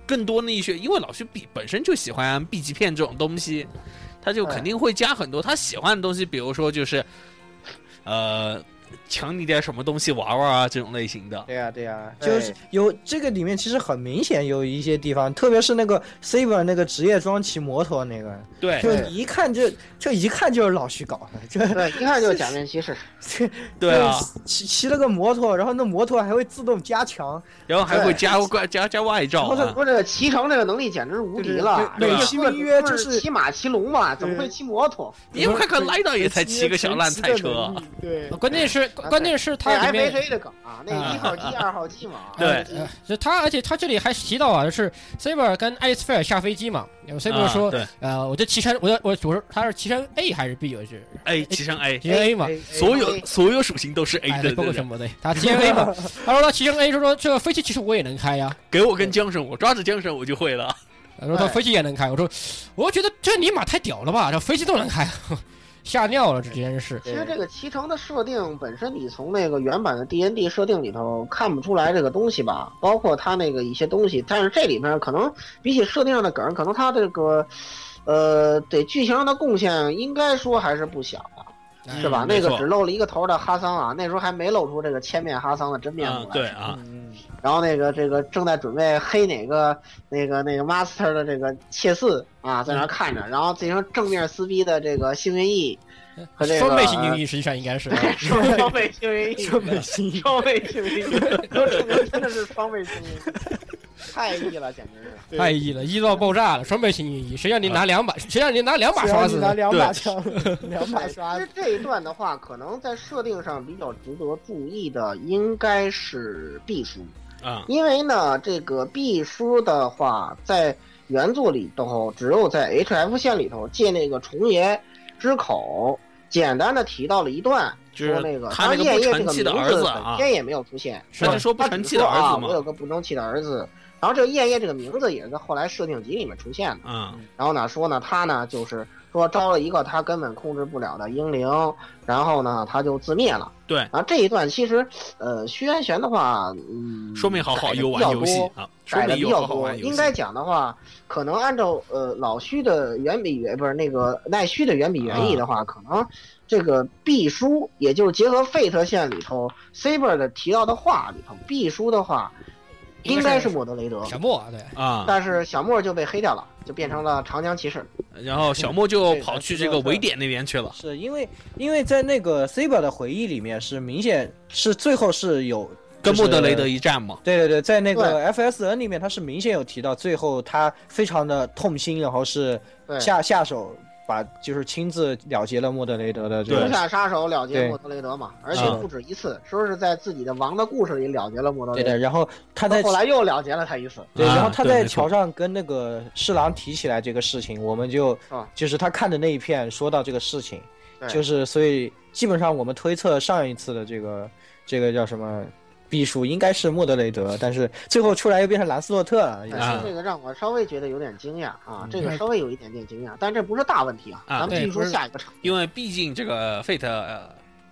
更多的一些，因为老徐比本身就喜欢 B 级片这种东西，他就肯定会加很多他喜欢的东西，比如说就是，呃。抢你点什么东西玩玩啊，这种类型的。 对呀、啊，对呀、啊，就是有这个里面其实很明显有一些地方，特别是那个 Saber 那个职业装骑摩托那个， 对， 就一看就就一看就是老徐搞的，这对，一看就是假面骑士。 对啊， 骑骑了个摩托，然后那摩托还会自动加强， 然后还会加加加外罩、啊。 说这个骑乘这个能力简直是无敌了， 美其名曰就是骑马骑龙嘛，怎么会骑摩托？ 你们看看莱导也才骑个小烂菜车。 对， 关键是关键是他里面 F H A 的梗啊，那一号机、二号机嘛。 对， 就他，而且他这里还提到啊，就是 Saber 跟爱丽丝菲尔下飞机嘛，然后 Saber 说，呃，我就骑乘，我我我说他是骑乘 A 还是 B？ 我是 A 骑乘 A， 骑乘 A 嘛， 所有所有属性都是 A 的， 包括什么对，他骑乘 A 嘛，他说他骑乘 A， 说说这个飞机其实我也能开呀， 给我跟缰绳，我抓着缰绳我就会了。 他说他飞机也能开，我说我觉得这尼玛太屌了吧，这飞机都能开。吓尿了，这件事。 其实这个骑乘的设定本身，你从那个原版的 D N D 设定里头看不出来这个东西吧，包括它那个一些东西。但是这里面可能比起设定上的梗，可能它这个，呃，对剧情上的贡献应该说还是不小的，是吧？ 嗯、 那个只露了一个头的哈桑啊，那时候还没露出这个千面哈桑的真面目来。 嗯、对啊。 嗯然后那个这个正在准备黑哪个那个那个 master 的这个切四啊，在那看着，然后进行正面撕逼的这个幸运翼和这个双倍幸运翼，实际上应该是双倍幸运翼， 双倍幸运， 双倍幸运翼，都证明真的是双倍幸运翼，太异了，简直是太异了，异到爆炸了，双倍幸运翼，谁让你拿两把，谁让你拿两把刷子， 拿两把枪，两把刷子。 其实这一段的话，可能在设定上比较值得注意的，应该是毕叔。 啊， 因为呢，这个毕叔的话，在原作里头，只有在 H F 线里头借那个虫爷之口，简单的提到了一段，说那个他那个不成器的儿子本片也没有出现， 他就说不成器的儿子嘛， 我有个不成器的儿子。然后这个燕叶这个名字也是在后来设定集里面出现的。 嗯， 然后呢说呢，他呢就是说招了一个他根本控制不了的英灵，然后呢他就自灭了。 对， 然后这一段其实，呃，虚渊玄的话，嗯， 说明好好游玩游戏啊， 改的比较多。应该讲的话，可能按照呃老虚的原笔原不是那个奈虚的原笔原意的话，啊、可能这个毕书，也就是结合 Fate 线里头 Saber 的提到的话里头，毕书的话。应该是莫德雷德， 小莫对啊， 但是小莫就被黑掉了，就变成了长江骑士， 然后小莫就跑去这个维典那边去了。 是因为因为在那个 Saber 的回忆里面是明显是最后是有跟莫德雷德一战嘛？ 对对对，在那个 F S N 里面他是明显有提到，最后他非常的痛心，然后是下下手。把就是亲自了结了莫德雷德的这个留下杀手了结莫德雷德嘛，而且不止一次，说是在自己的王的故事里了结了莫德雷德。 对的，然后他在后来又了结了他一次。 对，然后他在桥上跟那个侍郎提起来这个事情，我们就、啊、就是他看的那一片说到这个事情，就是所以基本上我们推测上一次的这个这个叫什么。避暑应该是莫德雷德，但是最后出来又变成兰斯洛特了。 啊，这个让我稍微觉得有点惊讶啊，这个稍微有一点点惊讶，但这不是大问题啊。咱们继续说下一个场， 因为毕竟这个 Fate 呃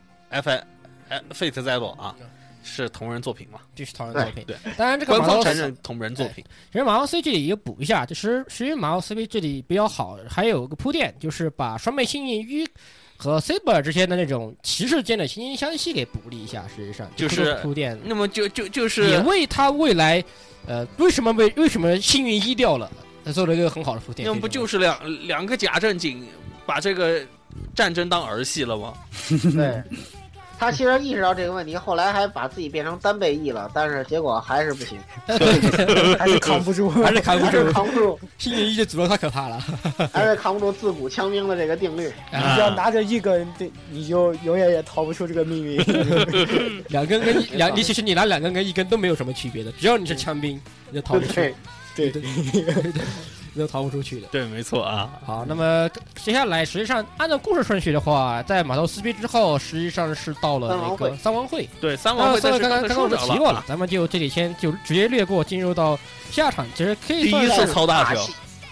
F 呃 Fate Zero 啊是同人作品嘛， 这是同人作品。 对， 当然这个官方承认同人作品。 其实马奥 C 这里也补一下，就是实际马奥 C B 这里比较好，还有个铺垫，就是把双倍幸运鱼。和 Saber 之间的那种骑士间的惺惺相惜给补了一下，实际上就是铺垫。 那么就就就是也为他未来，呃，为什么为为什么幸运一掉了，他做了一个很好的铺垫。 那不就是两两个假正经把这个战争当儿戏了吗？ 对。他其实意识到这个问题，后来还把自己变成单倍翼了，但是结果还是不行， 还是扛不住， 还是扛不住， 扛不住。 幸运一的组合太可怕了， 还是扛不住自古枪兵的这个定律。 你只要拿着一根，对，你就永远也逃不出这个命运。 两根跟两，你其实你拿两根跟一根都没有什么区别的，只要你是枪兵，你就逃不出。 对对对。都逃不出去的， 对，没错啊。 好，那么接下来实际上按照故事顺序的话，在码头撕逼之后，实际上是到了那个三王会。 对，三王会。但是刚刚刚刚我们提过了， 咱们就这里先就直接略过，进入到下场，其实可以第一次操大球。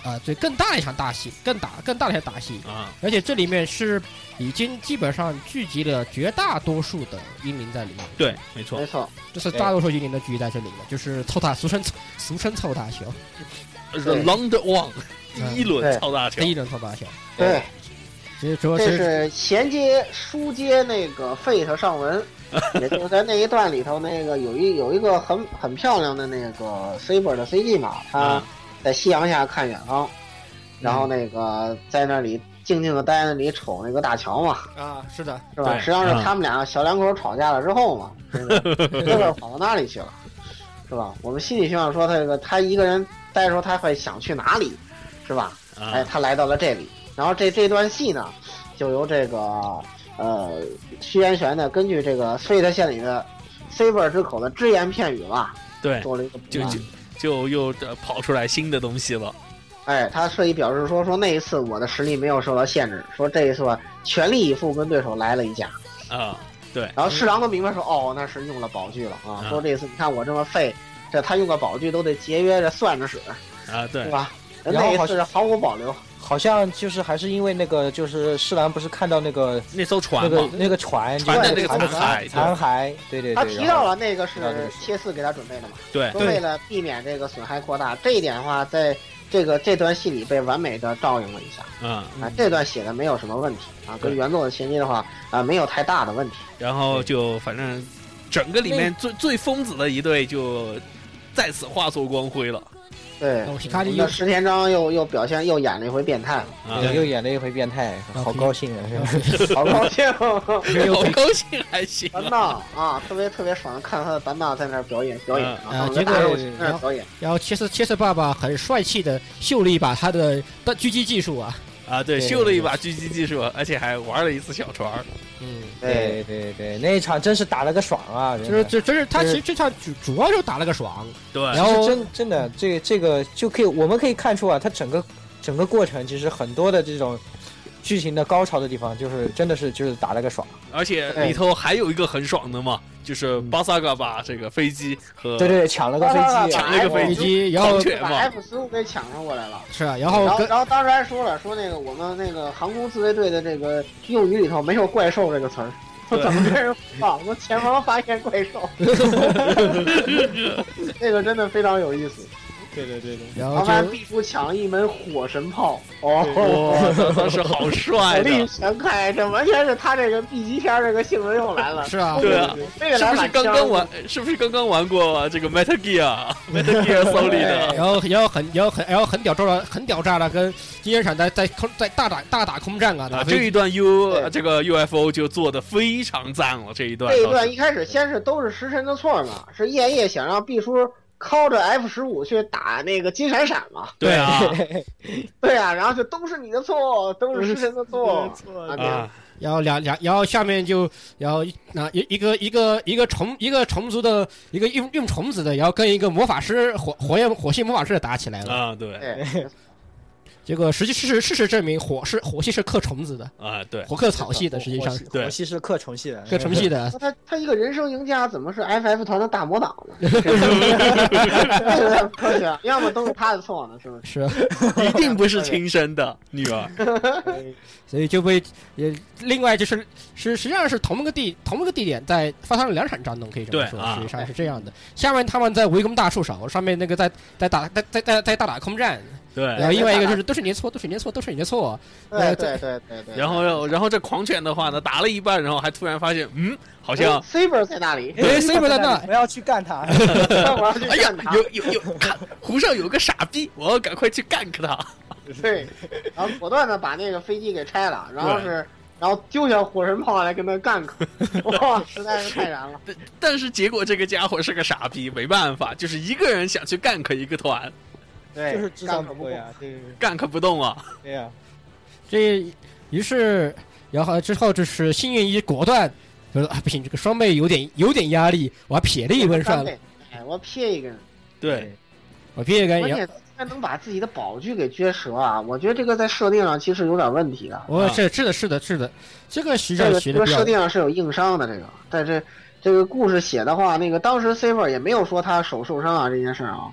啊，对，更大的一场大戏，更大更大的一场大戏啊！ 而且这里面是已经基本上聚集了绝大多数的英灵在里面。 对，没错， 没错， 这是大多数英灵的聚集在这里面，就是凑大，俗称俗称凑大球。 The Round One 第一轮凑大球， 第一轮凑大球。 对， 这主要这是衔接书接那个 Fate 上文。也就是在那一段里头，那个有一有一个很很漂亮的那个 Saber 的 C G 嘛，他在夕阳下看远方，然后那个在那里静静的待在那里瞅那个大桥嘛。 啊，是的， 是吧？实际上是他们俩小两口吵架了之后嘛，这个跑到那里去了，是吧？我们心里希望说他这个他一个人待的时候他会想去哪里，是吧？哎，他来到了这里，然后这这段戏呢，就由这个。呃，虚渊玄呢，根据这个 Fate 线里的 Saber 之口的只言片语吧， 对， 做了一个就就就又跑出来新的东西了。 哎，他特意表示说，说那一次我的实力没有受到限制，说这一次我全力以赴跟对手来了一架。 啊，对。 然后侍郎都明白说，哦，那是用了宝具了啊。说这次你看我这么废，这他用个宝具都得节约着算着使啊，对， 是吧？那一次毫无保留。 好像就是还是因为那个，就是侍郎不是看到那个那艘船那个那个船船的那个残骸残骸，对对对， 他提到了那个是切四给他准备的嘛， 对， 说为了避免这个损害扩大，这一点的话，在这个这段戏里被完美的照应了一下， 嗯啊，这段写的没有什么问题啊，跟原作的衔接的话啊，没有太大的问题。 然后就反正整个里面最最疯子的一队就再次化作光辉了。 对，那石田章又又表现又演了一回变态， 啊，又演了一回变态，好高兴啊！ 好高兴， 好高兴还行。 担当啊，特别特别爽，看他的担当在那儿表演表演啊，结果在那表演。 然后切斯切斯爸爸很帅气的秀了一把他的的狙击技术啊啊，对，秀了一把狙击技术，而且还玩了一次小船。 嗯， 对对对，那一场真是打了个爽啊！ 就是这真是他其实这场主主要就打了个爽， 对， 然后真真的这这个就可以我们可以看出啊，他整个整个过程其实很多的这种剧情的高潮的地方，就是真的是就是打了个爽， 而且里头还有一个很爽的嘛，就是巴萨嘎把这个飞机和对对抢了个飞机， 抢了个飞机，然后把 F 十五给抢上过来了。 是啊，然后然后然后当时还说了，说那个我们那个航空自卫队的这个用语里头没有怪兽这个词儿。我怎么跟人放？我前方发现怪兽，这个真的非常有意思。 对对对对， 然后就毕叔抢了一门火神炮， 哦，当时好帅的， 火力全开，这完全是他这个 B 级片这个性质又来了。 是啊， 对啊，是不是刚刚玩？是不是刚刚玩过这个 Metal Gear？Metal Gear Solid 的？ 然后然后很然后很然后很屌炸了，很屌炸了，跟金岩厂在在空在大打大打空战啊！ 啊，这一段 U 这个 U F O 就做的非常赞了，这一段。 这一段一开始先是都是食神的错嘛，是夜夜想让毕叔。靠着 F 十五去打那个金闪闪嘛？ 对啊， 对啊，然后就都是你的错，都是食神的错啊。 然后两两，然后下面就然后那一一个一个一个虫一个虫族的一个用用虫子的，然后跟一个魔法师火火焰火系魔法师打起来了啊！对。 结果实际事实事实证明，火是火系是克虫子的啊，对， 火克草系的，实际上是火系是克虫系的， 克虫系的。 他他一个人生赢家，怎么是 F F 团的大魔党呢？这个科学，要么都是他的错呢，是不是？ 是，一定不是亲生的女儿， 所以就被也另外就是是实际上是同一个地同一个地点在发生了两场战斗，可以这么说，实际上是这样的。下面他们在围攻大树手，上面那个在在打在在在在大打空战。 对， 然后另外一个就是都是你的错，都是你的错，都是你的错。 对对对对对。 然后然后这狂犬的话呢，打了一半，然后还突然发现，嗯，好像 Saber 在那里， 对 Saber 在那， 我要去干他。 哎呀，有有有，看湖上有个傻逼，我要赶快去干他。 对，然后果断的把那个飞机给拆了，然后是。然后丢下火神炮来跟他干，哇，实在是太燃了。 但是结果这个家伙是个傻逼，没办法，就是一个人想去干克一个团。 对， 就是智商不够呀，对， 干可不动啊。 对呀， 这于是，然后之后就是幸运一果断，就说啊不行，这个双妹有点有点压力，我撇了一根算了。 哎，我撇一根。 对， 我撇一根。 关键他能把自己的宝具给撅折啊！我觉得这个在设定上其实有点问题的。 我是是的，是的，是的，这个实际上这个设定上是有硬伤的。这个在这这个故事写的话，那个当时 Saber 也没有说他手受伤啊这件事啊。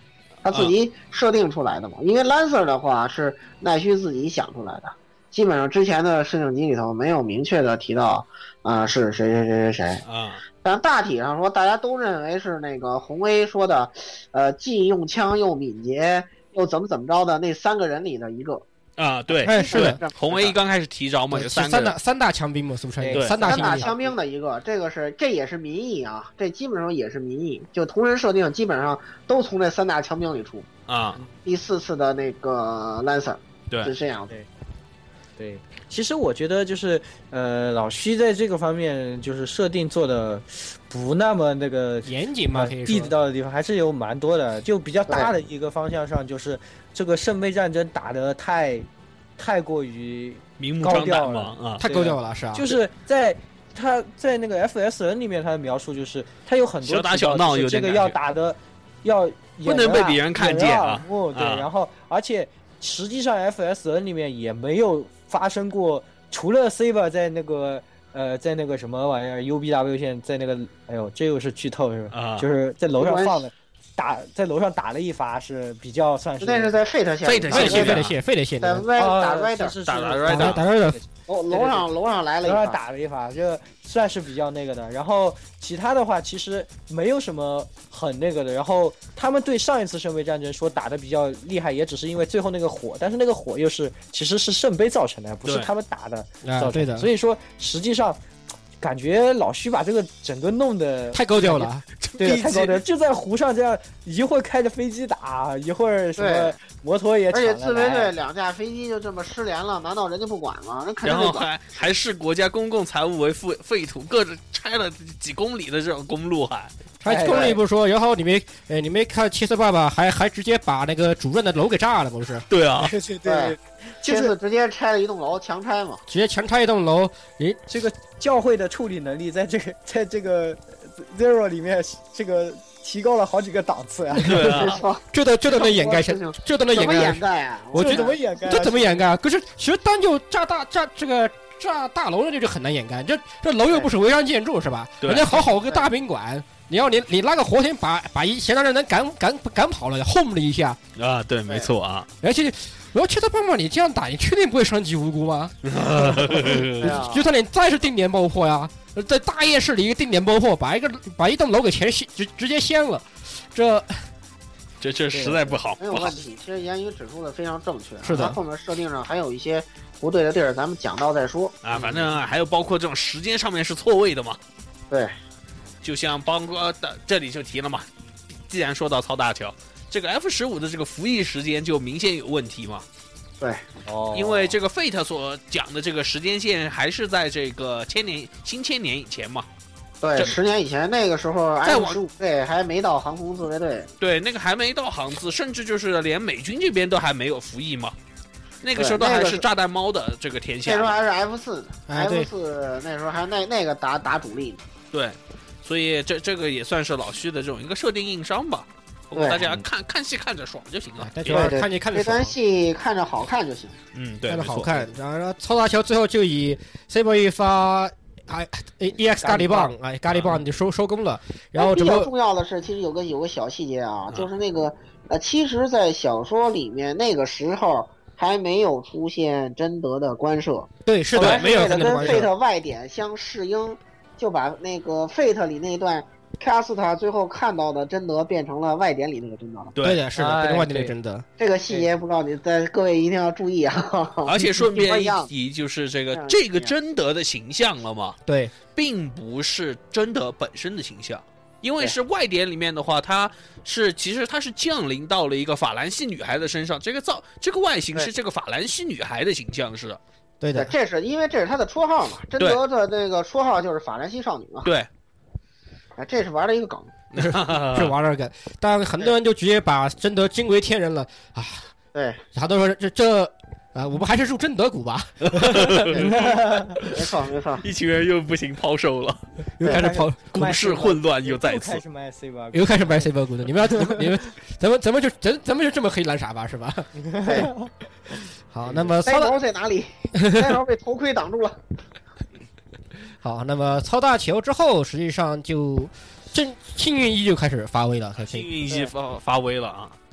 他自己设定出来的嘛。因为 Lancer 的话是奈须自己想出来的，基本上之前的摄影机里头没有明确的提到啊、呃、是谁谁谁谁谁啊。但大体上说，大家都认为是那个红威说的，呃，既用枪又敏捷又怎么怎么着的那三个人里的一个啊。对， 哎，是的， 红威刚开始提着嘛，有三个三大三大枪兵嘛，是不是？ 对， 三大三大枪兵的一个，这个是这也是民意啊，这基本上也是民意，就同人设定基本上都从这三大枪兵里出啊。 第四次的那个 Lancer， 对， 是这样的。 对，其实我觉得就是呃，老徐在这个方面就是设定做的不那么那个严谨嘛，可以说地道的地方还是有蛮多的。就比较大的一个方向上，就是这个圣杯战争打得太太过于明目张胆了啊， 太高调了，是啊。 就是在他在那个 F S N 里面，他的描述就是他有很多小打小闹，有这个要打的要不能被别人看见啊。 对，然后而且实际上 F S N 里面也没有发生过，除了 Saber 在那个呃，在那个什么玩意儿 U B W 线，在那个，哎呦，这又是剧透是吧？ 啊， 就是在楼上放的，打在楼上打了一发是比较算是。 那是在 Fate 线 ，Fate 线，Fate 线，Fate 线， 在 Y 打 Rider， 打 Rider， 打 Rider。 楼楼上楼上来了一发，楼上打了一发，这算是比较那个的。然后其他的话其实没有什么很那个的。然后他们对上一次圣杯战争说打的比较厉害，也只是因为最后那个火，但是那个火又是其实是圣杯造成的，不是他们打的造成的。 啊、 所以说实际上感觉老徐把这个整个弄得太高调了， 对，太高调，就在湖上这样一会儿开着飞机打，一会儿什么摩托也抢了来， 而且自卫队两架飞机就这么失联了，难道人家不管吗？那肯定然后还还是国家公共财物为废废土，各自拆了几公里的这种公路还。 还公里不说，然后你没，哎，你没看切斯爸爸还还直接把那个主任的楼给炸了，不是？ 对啊， 对对对， 就是直接拆了一栋楼，强拆嘛， 直接强拆一栋楼。诶， 这个教会的处理能力在这个在这个 Zero 里面，这个提高了好几个档次啊！ 对啊， 这都这都能掩盖，这都能掩盖。 掩盖啊！ 我觉得怎么掩盖？ 这怎么掩盖？可是其实单就炸大炸这个炸大楼的这就很难掩盖。这这楼又不是违章建筑是吧？人家好好个大宾馆。你要你你拉个火艇把把一闲杂人能赶赶赶跑了，轰了一下啊！对，没错啊。 而且，我要切他棒棒，你这样打，你确定不会伤及无辜吗？就算你再是定点爆破呀，在大夜市里一个定点爆破，把一个把一栋楼给全掀直直接掀了，这这这实在不好。 没有问题，其实言语指出的非常正确。 是的， 后面设定上还有一些不对的地儿，咱们讲到再说啊。反正还有包括这种时间上面是错位的嘛。 对。 就像包括的这里就提了嘛，既然说到曹大乔，这个 F 十五的这个服役时间就明显有问题嘛。 对， 哦，因为这个 Fate 所讲的这个时间线还是在这个千年新千年以前嘛。 对，十年以前那个时候 ，F 十五队还没到航空自卫队。 对，那个还没到航自，甚至就是连美军这边都还没有服役嘛。那个时候都还是炸弹猫的这个天下。 那时候还是 F 四呢、 哎、 ，F 四那时候还那那个打打主力呢。 对。所以这这个也算是老徐的这种一个设定硬伤吧，不过大家看看戏看着爽就行了， 对对，看你看着爽， 这段戏看着好看就行。 嗯，对， 看着好看。然后曹大乔最后就以 Saber 一发哎 E X 咖喱棒，哎咖喱棒就收收工了。然后比较重要的是，其实有个有个小细节啊， 嗯、 就是那个呃，其实，在小说里面那个时候还没有出现贞德的官设。 对，是的，没有跟 Fate 外点相适应。就把那个 Fate 里那段 Casta 最后看到的贞德变成了外典里那个贞德了。 对的，是的，变成外典那个贞德。 这个细节不知道你在各位一定要注意啊！ 而且顺便一提，就是这个这个贞德的形象了嘛？ 对， 并不是贞德本身的形象，因为是外典里面的话，它是其实它是降临到了一个法兰西女孩的身上，这个造这个外形是这个法兰西女孩的形象，是的。 对的， 这是因为这是他的绰号嘛，贞德的那个绰号就是法兰西少女嘛。 对， 哎，这是玩了一个梗， 是玩了个梗，但很多人就直接把贞德惊为天人了啊。 对， 他都说这这啊，我们还是入贞德谷吧。 没错没错， 一群人又不行抛售了， 又开始抛， 股市混乱又再次开始卖 C 吧， 又开始卖 C 吧股的。你们要你们你们咱们咱们就咱咱们就这么黑蓝傻吧是吧？好，那么呆毛在哪里？呆毛被头盔挡住了。 好，那么操大球之后，实际上就正幸运一就开始发威了。 幸运一发发威了啊！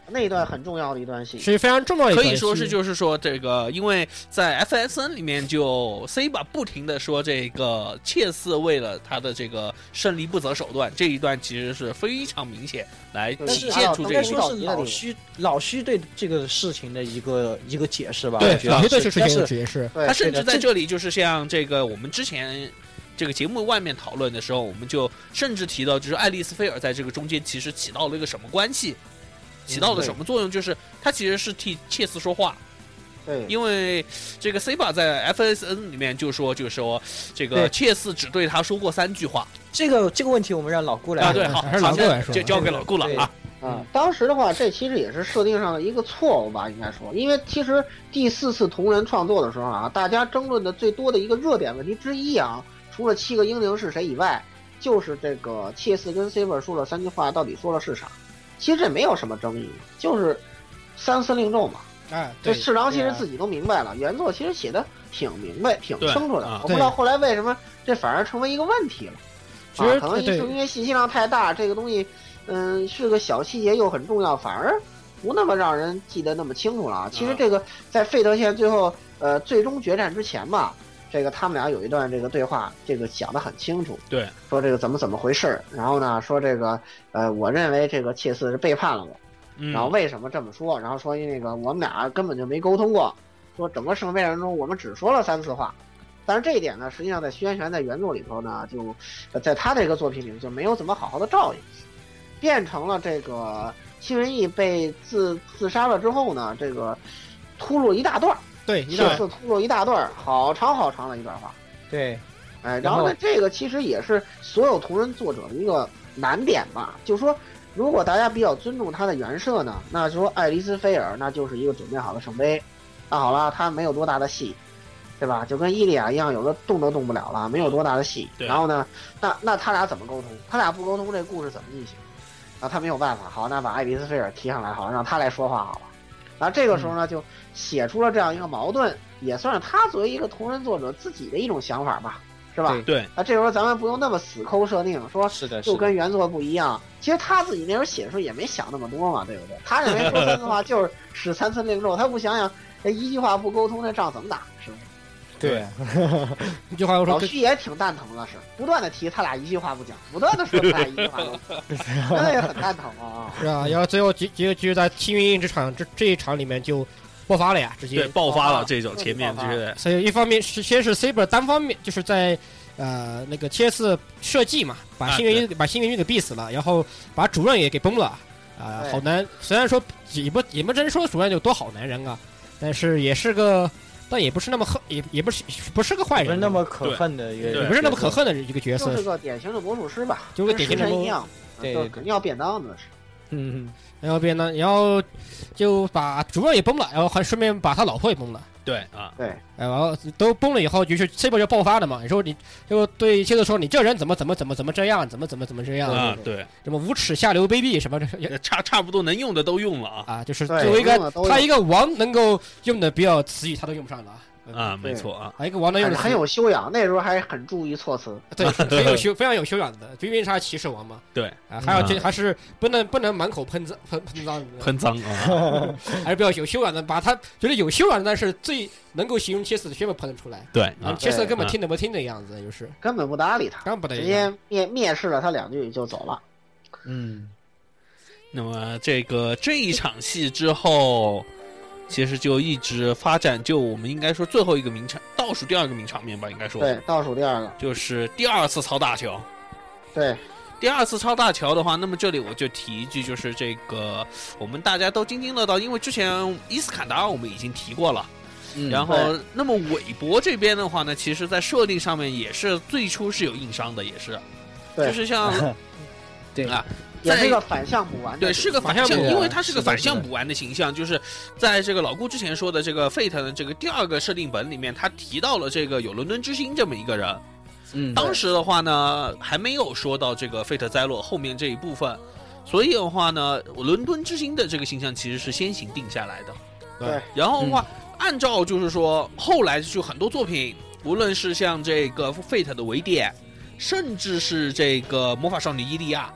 那一段很重要的一段戏， 是非常重要的一段戏。 可以说是就是说这个，因为在 F S N 里面就 C 吧不停的说这个切斯为了他的这个胜利不择手段，这一段其实是非常明显来体现出这个。 应该说是老虚老虚对这个事情的一个一个解释吧。 对，老虚对这个事情的解释。 他甚至在这里就是像这个我们之前。这个节目外面讨论的时候，我们就甚至提到，就是爱丽丝菲尔在这个中间其实起到了一个什么关系，起到了什么作用？就是他其实是替切斯说话。 对， 因为这个 C 吧在 F S N 里面就说，就是说这个切斯只对他说过三句话。 这个这个问题我们让老顾来啊，对，好， 还是老顾来说， 就交给老顾了啊。 啊，当时的话，这其实也是设定上的一个错误吧，应该说，因为其实第四次同人创作的时候啊，大家争论的最多的一个热点问题之一啊。除了七个英灵是谁以外，就是这个切斯跟 Saber 说了三句话，到底说了是啥？其实这没有什么争议，就是三司令咒嘛。 哎， 这侍郎其实自己都明白了，原作其实写的挺明白、挺清楚的。我不知道后来为什么这反而成为一个问题了。啊，可能是因为信息量太大，这个东西，嗯，是个小细节又很重要，反而不那么让人记得那么清楚了啊。其实这个在费特县最后呃最终决战之前吧。这个他们俩有一段这个对话，这个讲得很清楚。 对， 说这个怎么怎么回事，然后呢说这个呃，我认为这个切斯是背叛了我， 嗯、 然后为什么这么说？然后说那个我们俩根本就没沟通过，说整个圣杯战中我们只说了三次话。但是这一点呢，实际上在徐元玄在原作里头呢，就在他这个作品里面就没有怎么好好的照应，变成了这个辛文义被自自杀了之后呢，这个秃噜一大段。 对， 切斯秃噜一大段，好长好长的一段话。 对， 哎，然后呢，这个其实也是所有同人作者的一个难点吧，就是说，如果大家比较尊重他的原设呢，那就说爱丽丝菲尔那就是一个准备好的圣杯，那好了，他没有多大的戏，对吧？就跟伊利亚一样，有的动都动不了了，没有多大的戏。然后呢，那那他俩怎么沟通？他俩不沟通，这故事怎么进行？啊，他没有办法，好，那把爱丽丝菲尔提上来，好，让他来说话好了。然后这个时候呢，就写出了这样一个矛盾，也算是他作为一个同人作者自己的一种想法吧，是吧？ 对。 那这时候咱们不用那么死抠设定，说是的， 就跟原作不一样。其实他自己那时候写的时候也没想那么多嘛，对不对？他认为说三次话就是使三次令咒，他不想想这一句话不沟通，这仗怎么打？是不是？ 对， 一句话又说， 老徐也挺蛋疼的，是不断的提他俩一句话不讲，不断的说他俩一句话都不讲，真的也很蛋疼啊。 是啊，然后最后结结局在青云印这场这这一场里面就爆发了呀，直接爆发了这种前面这个。 所以一方面是先是 Saber 单方面就是在呃那个切斯设计嘛，把新元把新元玉给逼死了，然后把主任也给崩了啊、呃，好男虽然说也不也不真说主任有多好男人啊，但是也是个。但也不是那么恨，也也不是不是个坏人， 不是那么可恨的一个， 也不是那么可恨的一个角色， 就是个典型的魔术师吧， 就是个典型的一样， 对，肯定要便当的是， 嗯，然后便当，然后就把主任也崩了，然后还顺便把他老婆也崩了， 对啊， 对， 然后都崩了以后，就是 C 波就爆发了嘛，你说你就对接着说你这人怎么怎么怎么怎么这样，怎么怎么怎么这样啊，对， 什么无耻下流卑鄙什么的， 差差不多能用的都用了啊， 啊，就是作为一个他一个王能够用的比较词语，他都用不上了啊。 啊，没错啊， 还有一个王能用很有修养，那时候还很注意措辞， 对，很有修，非常有修养的，毕竟是他骑士王嘛， 对， 啊，还要这、嗯、还是不能不能满口喷脏喷喷脏喷脏啊， 还是比较有修养的，把他觉得有修养的，但是最能够形容切斯的全部喷得出来， 对， 啊，切斯根本听都不听的样子，就是根本不搭理他， 根本不搭理直接蔑蔑视了他两句就走了， 嗯， 那么这个这一场戏之后。其实就一直发展，就我们应该说最后一个名场，倒数第二个名场面吧，应该说。 对，倒数第二个就是第二次超大桥。 对， 第二次超大桥的话，那么这里我就提一句，就是这个我们大家都津津乐道，因为之前伊斯坎达尔我们已经提过了。嗯、然后，那么韦伯这边的话呢，其实在设定上面也是最初是有硬伤的，也是，就是像， 对啊。 也是个反向补完的， 对，是个反向，因为它是个反向补完的形象，就是在这个老顾之前说的这个 Fate 的这个第二个设定本里面，他提到了这个有伦敦之星这么一个人。嗯，当时的话呢，还没有说到这个 Fate 灾落后面这一部分，所以的话呢，伦敦之星的这个形象其实是先行定下来的。 对， 然后的话，嗯、按照就是说，后来就很多作品，无论是像这个 Fate 的维典，甚至是这个魔法少女伊利亚。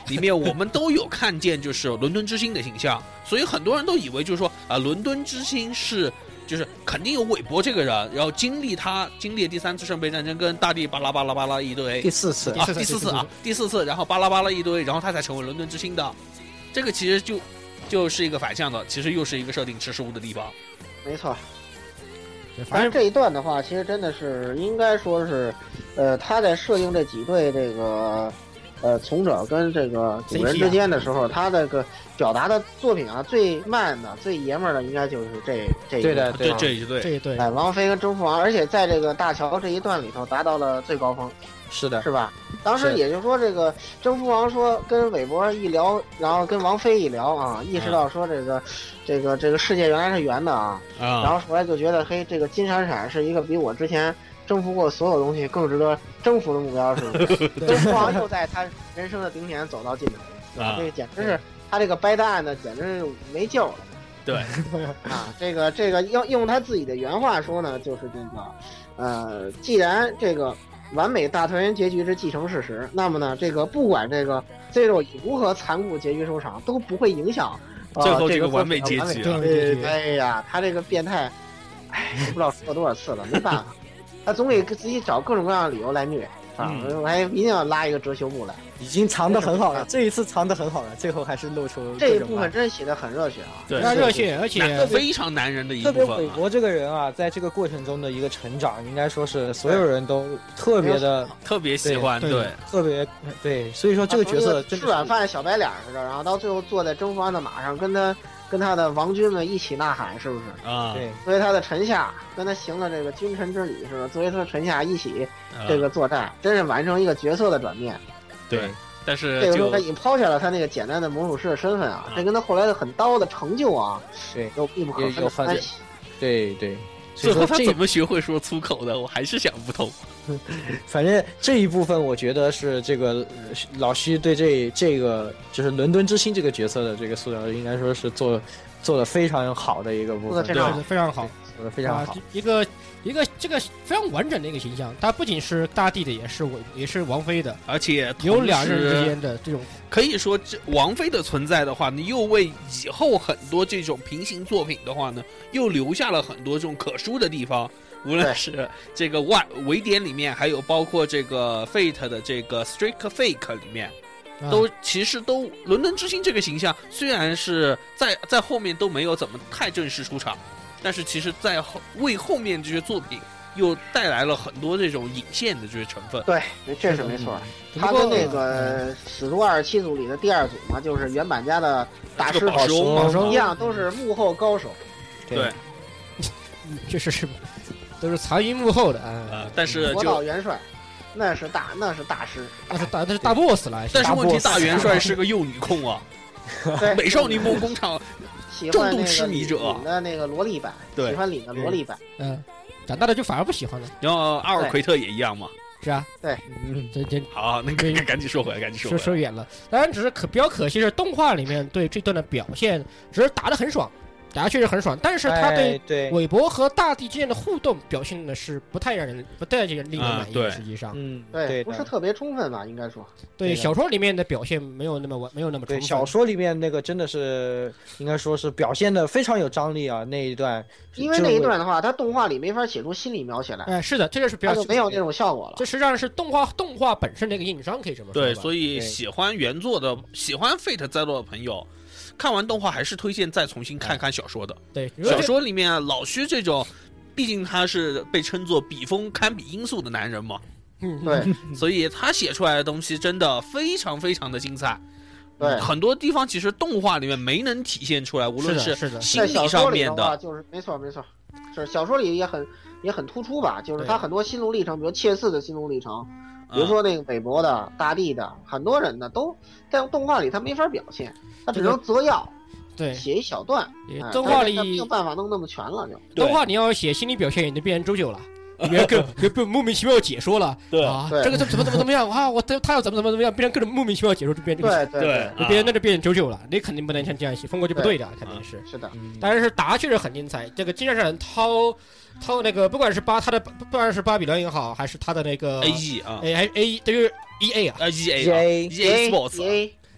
里面我们都有看见就是伦敦之星的形象，所以很多人都以为就是说啊，伦敦之星是就是肯定有韦伯这个人，然后经历他经历第三次圣杯战争跟大地巴拉巴拉巴拉一堆， 第四次啊，第四次啊，第四次，然后巴拉巴拉一堆，然后他才成为伦敦之星的。这个其实就就是一个反向的，其实又是一个设定吃食物的地方。 没错。反正这一段的话，其实真的是应该说是，呃，他在设定这几对这个，呃，从者跟这个主人之间的时候，他这个表达的作品啊，最慢的、最爷们儿的，应该就是这这一对的，对这一对这一对， 哎，王妃跟征服王，而且在这个大乔这一段里头达到了最高峰。 是的， 是吧？当时也就是说，这个征服王说跟韦伯一聊，然后跟王妃一聊啊，意识到说这个，嗯、这个这个世界原来是圆的啊， 啊然后后来就觉得，嘿，这个金闪闪是一个比我之前征服过所有东西更值得征服的目标，是不是？征服王又在他人生的顶点走到尽头，对吧？啊、这个简直是他这个掰蛋呢，简直是没救了。 对啊，这个这个用用他自己的原话说呢，就是这个，呃，既然这个。完美大团圆结局是既成事实，那么呢，这个不管这个最后以如何残酷结局收场，都不会影响、 呃、最后这个完美结局。 对，哎呀，他这个变态，哎，不知道说多少次了，没办法，他总得给自己找各种各样的理由来虐啊！我、嗯、还一定要拉一个遮羞布来。 已经藏得很好了，这一次藏得很好了，最后还是露出这一部分真写得很热血啊， 对， 非常热血，而且非常男人的一部分、啊。 特别韦伯这个人啊，在这个过程中的一个成长，应该说是所有人都特别的特别喜欢，对， 对特别对，所以说这个角色真吃软饭小白脸似的，然后到最后坐在征服王的马上，跟他跟他的王军们一起呐喊，是不是啊？ 对， 作为他的臣下，跟他行了这个君臣之礼，是吧？作为他的臣下一起这个作战，真是完成一个角色的转变， 对。但是这个时候他已经抛下了他那个简单的魔术师的身份啊，这跟他后来的很刀的成就啊， 对， 都必不可分的关系。 对对， 最后他怎么学会说粗口的，我还是想不通。 反正这一部分，我觉得是这个老徐对这这个就是伦敦之星这个角色的这个塑造，应该说是做做的非常好的一个部分， 对，非常好， 做的非常好， 啊、一个。一个这个非常完整的一个形象，他不仅是大帝的，也是也是王妃的， 而且有两人之间的这种， 可以说这王妃的存在的话呢，又为以后很多这种平行作品的话呢，又留下了很多这种可书的地方。无论是这个外维典里面，还有包括这个 Fate 的这个 Strict Fake 里面，都其实都伦敦之星这个形象，虽然是在在后面都没有怎么太正式出场。但是其实在后为后面这些作品又带来了很多这种引线的这些成分。 对，这是没错。他跟那个使徒二十七组里的第二组嘛，就是原版家的大师宝石一样，都是幕后高手。 对， 确实是都是藏于幕后的啊、 呃。但是国岛元帅那是大那是大师， 那是大那是大 boss 了。 但是问题大元帅是个幼女控啊，美少女梦工厂。重度痴迷者领的那个萝莉版， 对， 喜欢领的萝莉版， 嗯，长大了就反而不喜欢了。 然后阿尔奎特也一样嘛， 是啊， 对， 嗯，这这好，那个赶紧说回来，赶紧说回来。 说说远了，当然只是可比较可惜是动画里面对这段的表现，只是打得很爽。打下确实很爽，但是他对韦伯和大帝之间的互动表现的是不太让人不太令人满意、啊、实际上， 嗯， 对，不是特别充分吧，应该说。 对，小说里面的表现没有那么完，没有那么充分。 对，小说里面那个真的是应该说是表现的非常有张力啊，那一段。 因为那一段的话，他动画里没法写出心理描写来。 哎，是的，这个是比较没有这种效果了。 这实际上是动画动画本身的一个硬伤，可以这么说。 对，所以喜欢原作的、喜欢 Fate 在落的朋友。看完动画还是推荐再重新看看小说的。 对， 小说里面老徐这种，毕竟他是被称作笔锋堪比音速的男人嘛， 嗯，对， 所以他写出来的东西真的非常非常的精彩。 对， 很多地方其实动画里面没能体现出来，无论是心理上面的，就是没错没错，是小说里也很也很突出吧，就是他很多心路历程，比如切四的心路历程。比如说那个韦伯的、大地的，很多人呢都在动画里他没法表现，他只能择要， 对， 写一小段。 哎、动画里没有办法弄那么全了就。动画你要写心理表现，你就变成周九了，里面各各各莫名其妙解说了， 对啊，这个怎么怎么怎么怎么样啊，我他要怎么怎么怎么样，变成各种莫名其妙解说，就变这个， 对对对，别人那就变成周九了，你肯定不能像这样写，风格就不对的，肯定是。 是的， 但是打确实很精彩，这个金闪闪掏。掏那个，不管是巴他的，不管是巴比伦也好，还是他的那个 A E 啊 ，A A A 这个 E A 啊 ，E A E A Sports，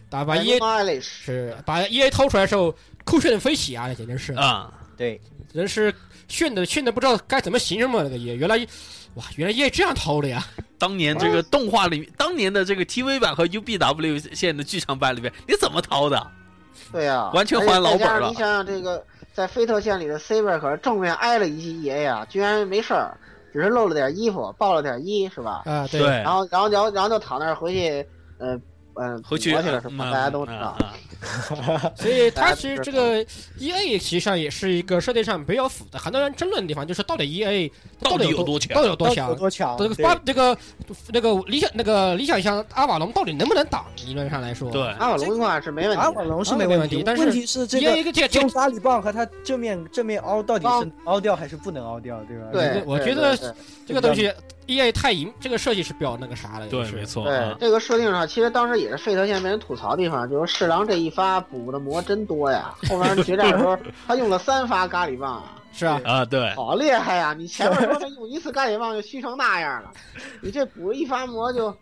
打把 E A 是把 E A 掏出来的时候酷炫的飞起啊，那简直是啊， 对， 真是炫的炫的不知道该怎么形容了。那个 E A 原来哇，原来 E A 这样掏的呀！ 当年这个动画里，当年的这个 T V 版和 U B W 线的剧场版里面，你怎么掏的？ 对呀、啊， 完全还老本了。 你想想这个，在菲特线里的 Saber 可是正面挨了一记 E A 啊，居然没事儿，只是露了点衣服，爆了点衣，是吧？ 啊，对。 然后，然后，然后，然后就躺那儿回去，呃，嗯、呃， 回去去了是吧？ 嗯、 大家都知道。 嗯嗯、所以它其实这个 E A 实际上也是一个设定上比较复杂，很多人争论的地方就是到底 E A 到底有多强， 到底有多强，多强？ 这个发这个那个理想那个理想像阿瓦隆到底能不能挡？理论上来说， 对阿瓦隆的话是没问题， 阿瓦隆是没问题，但是问题是这个用咖喱棒和它正面正面凹到底是凹掉还是不能凹掉，对吧？ 对， 我觉得这个东西 E A 太淫，这个设计是比较那个啥的。 对，没错。 对这个设定上，其实当时也是费特线被人吐槽的地方，就是侍郎这一发补的魔真多呀。后面决战的时候，他用了三发咖喱棒啊。 是啊， 啊对， 好厉害呀！你前面说他用一次咖喱棒就虚成那样了，你这补一发魔就。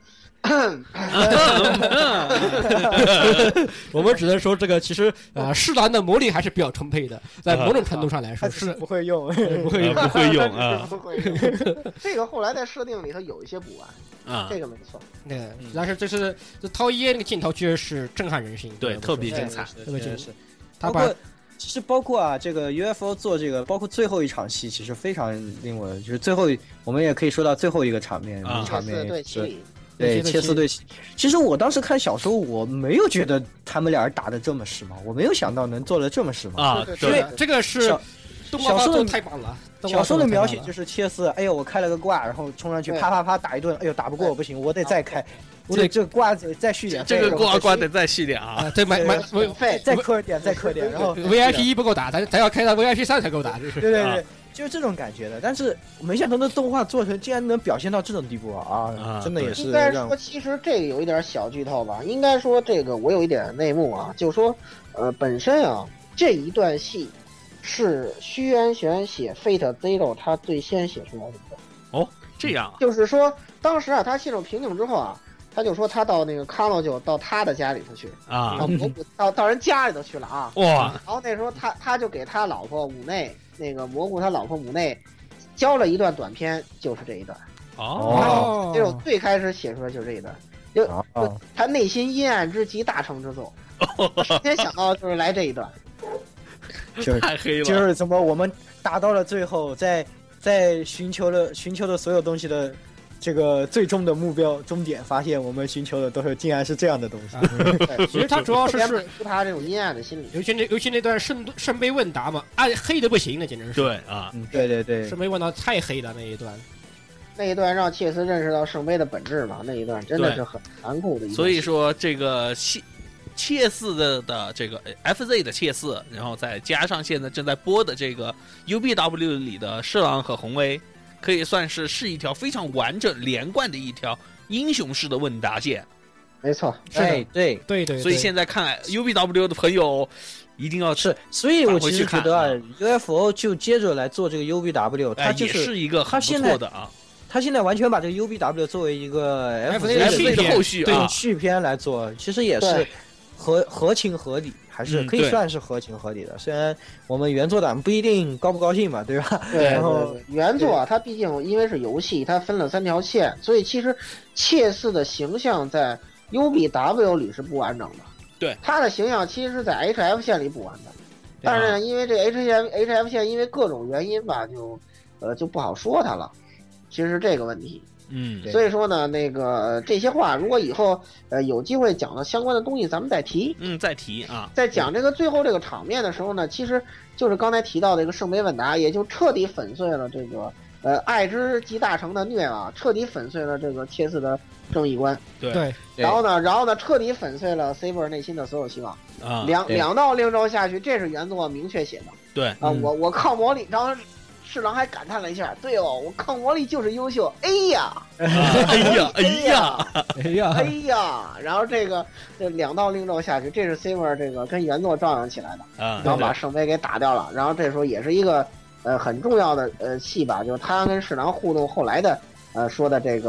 我们只能说这个其实啊，侍郎的魔力还是比较充沛的，在某种程度上来说是不会用， 不会用， 不会用啊， 不会用。这个后来在设定里头有一些补完啊，这个没错。 对，但是这是这掏 E A 那个镜头确实是震撼人心， 对，特别精彩， 特别精彩。 他把其实包括啊，这个 U F O 做这个，包括最后一场戏，其实非常令我就是最后我们也可以说到最后一个场面， 啊、 场面对是。对，切斯对，其实我当时看小说，我没有觉得他们俩人打得这么时髦，我没有想到能做得这么时髦啊！ 因为这个是小说的太棒了， 小说的描写就是切斯，哎呦，我开了个挂，然后冲上去啪啪啪打一顿，哎呦，打不过我不行，我得再开，我得这个挂子再续点， 这个挂挂得再续点啊！ 再买买费，再氪点，再氪点，然后 V I P 一不够打，咱咱要开到 V I P 三才够打，就是对对对。就是这种感觉的，但是没想到那动画做成竟然能表现到这种地步啊！啊真的也是应该说，其实这个有一点小剧透吧。应该说，这个我有一点内幕啊，就说，呃，本身啊这一段戏是虚渊玄写 Fate Zero 他最先写出来的。 哦，这样。 就是说，当时啊，他陷入瓶颈之后啊，他就说他到那个卡诺就到他的家里头去啊， 到到人家里头去了啊。 哇！ 然后那时候他他就给他老婆五内。那个蘑菇他老婆母内教了一段短篇，就是这一段哦， 这种最开始写出来就是这一段，就、哦、他内心阴暗之极大成之作，首先想到就是来这一段， 就是太黑了， 就是怎么我们打到了最后，在在寻求了寻求的所有东西的这个最终的目标终点，发现我们寻求的都是竟然是这样的东西。 啊、其实他主要是是他这种阴暗的心理， 尤其那尤其那段圣圣杯问答嘛，暗黑的不行了，简直是。 对啊， 嗯，对对对， 圣杯问答太黑了那一段。 那一段让切斯认识到圣杯的本质嘛，那一段真的是很残酷的一段。 所以说这个切切四的的这个 F Z 的切四，然后再加上现在正在播的这个 U B W 里的侍郎和红威。可以算是是一条非常完整连贯的一条英雄式的问答线， 没错， 对对对对。 所以现在看来 U B W 的朋友一定要是，所以我其实觉得啊 ，U F O 就接着来做这个 U B W， 它就是、 也是一个很不错的啊。 他现在完全把这个 U B W 作为一个 F Z 的后续啊续篇来做，其实也是合合情合理。还是可以算是合情合理的，嗯、虽然我们原作党不一定高不高兴嘛，对吧？ 对，然后原作啊，它毕竟因为是游戏，它分了三条线，所以其实切斯的形象在 U B W 里是不完整的。 对， 他的形象其实是在 H F 线里不完整，但是呢，因为这 H F H F 线因为各种原因吧，就呃就不好说它了。其实是这个问题。 嗯， 所以说呢，那个这些话，如果以后呃有机会讲到相关的东西，咱们再提。 嗯，再提啊。 在讲这个最后这个场面的时候呢，其实就是刚才提到的一个圣杯问答，也就彻底粉碎了这个呃爱之极大成的虐啊，彻底粉碎了这个切斯的正义观。 对对。 然后呢，然后呢，彻底粉碎了 Saber 内心的所有希望。 啊。 两两道令招下去，这是原作明确写的。 对。 啊，嗯、我我靠魔力，然后。侍郎还感叹了一下：“对哦，我抗魔力就是优秀。”哎呀， 哎呀，哎呀， 哎呀， 哎呀！然后这个这两道令咒下去，这是 Saber 这个跟原作照应起来的， 啊， 然后把圣杯给打掉了。然后这时候也是一个呃很重要的呃戏吧，就是他跟侍郎互动后来的呃说的这个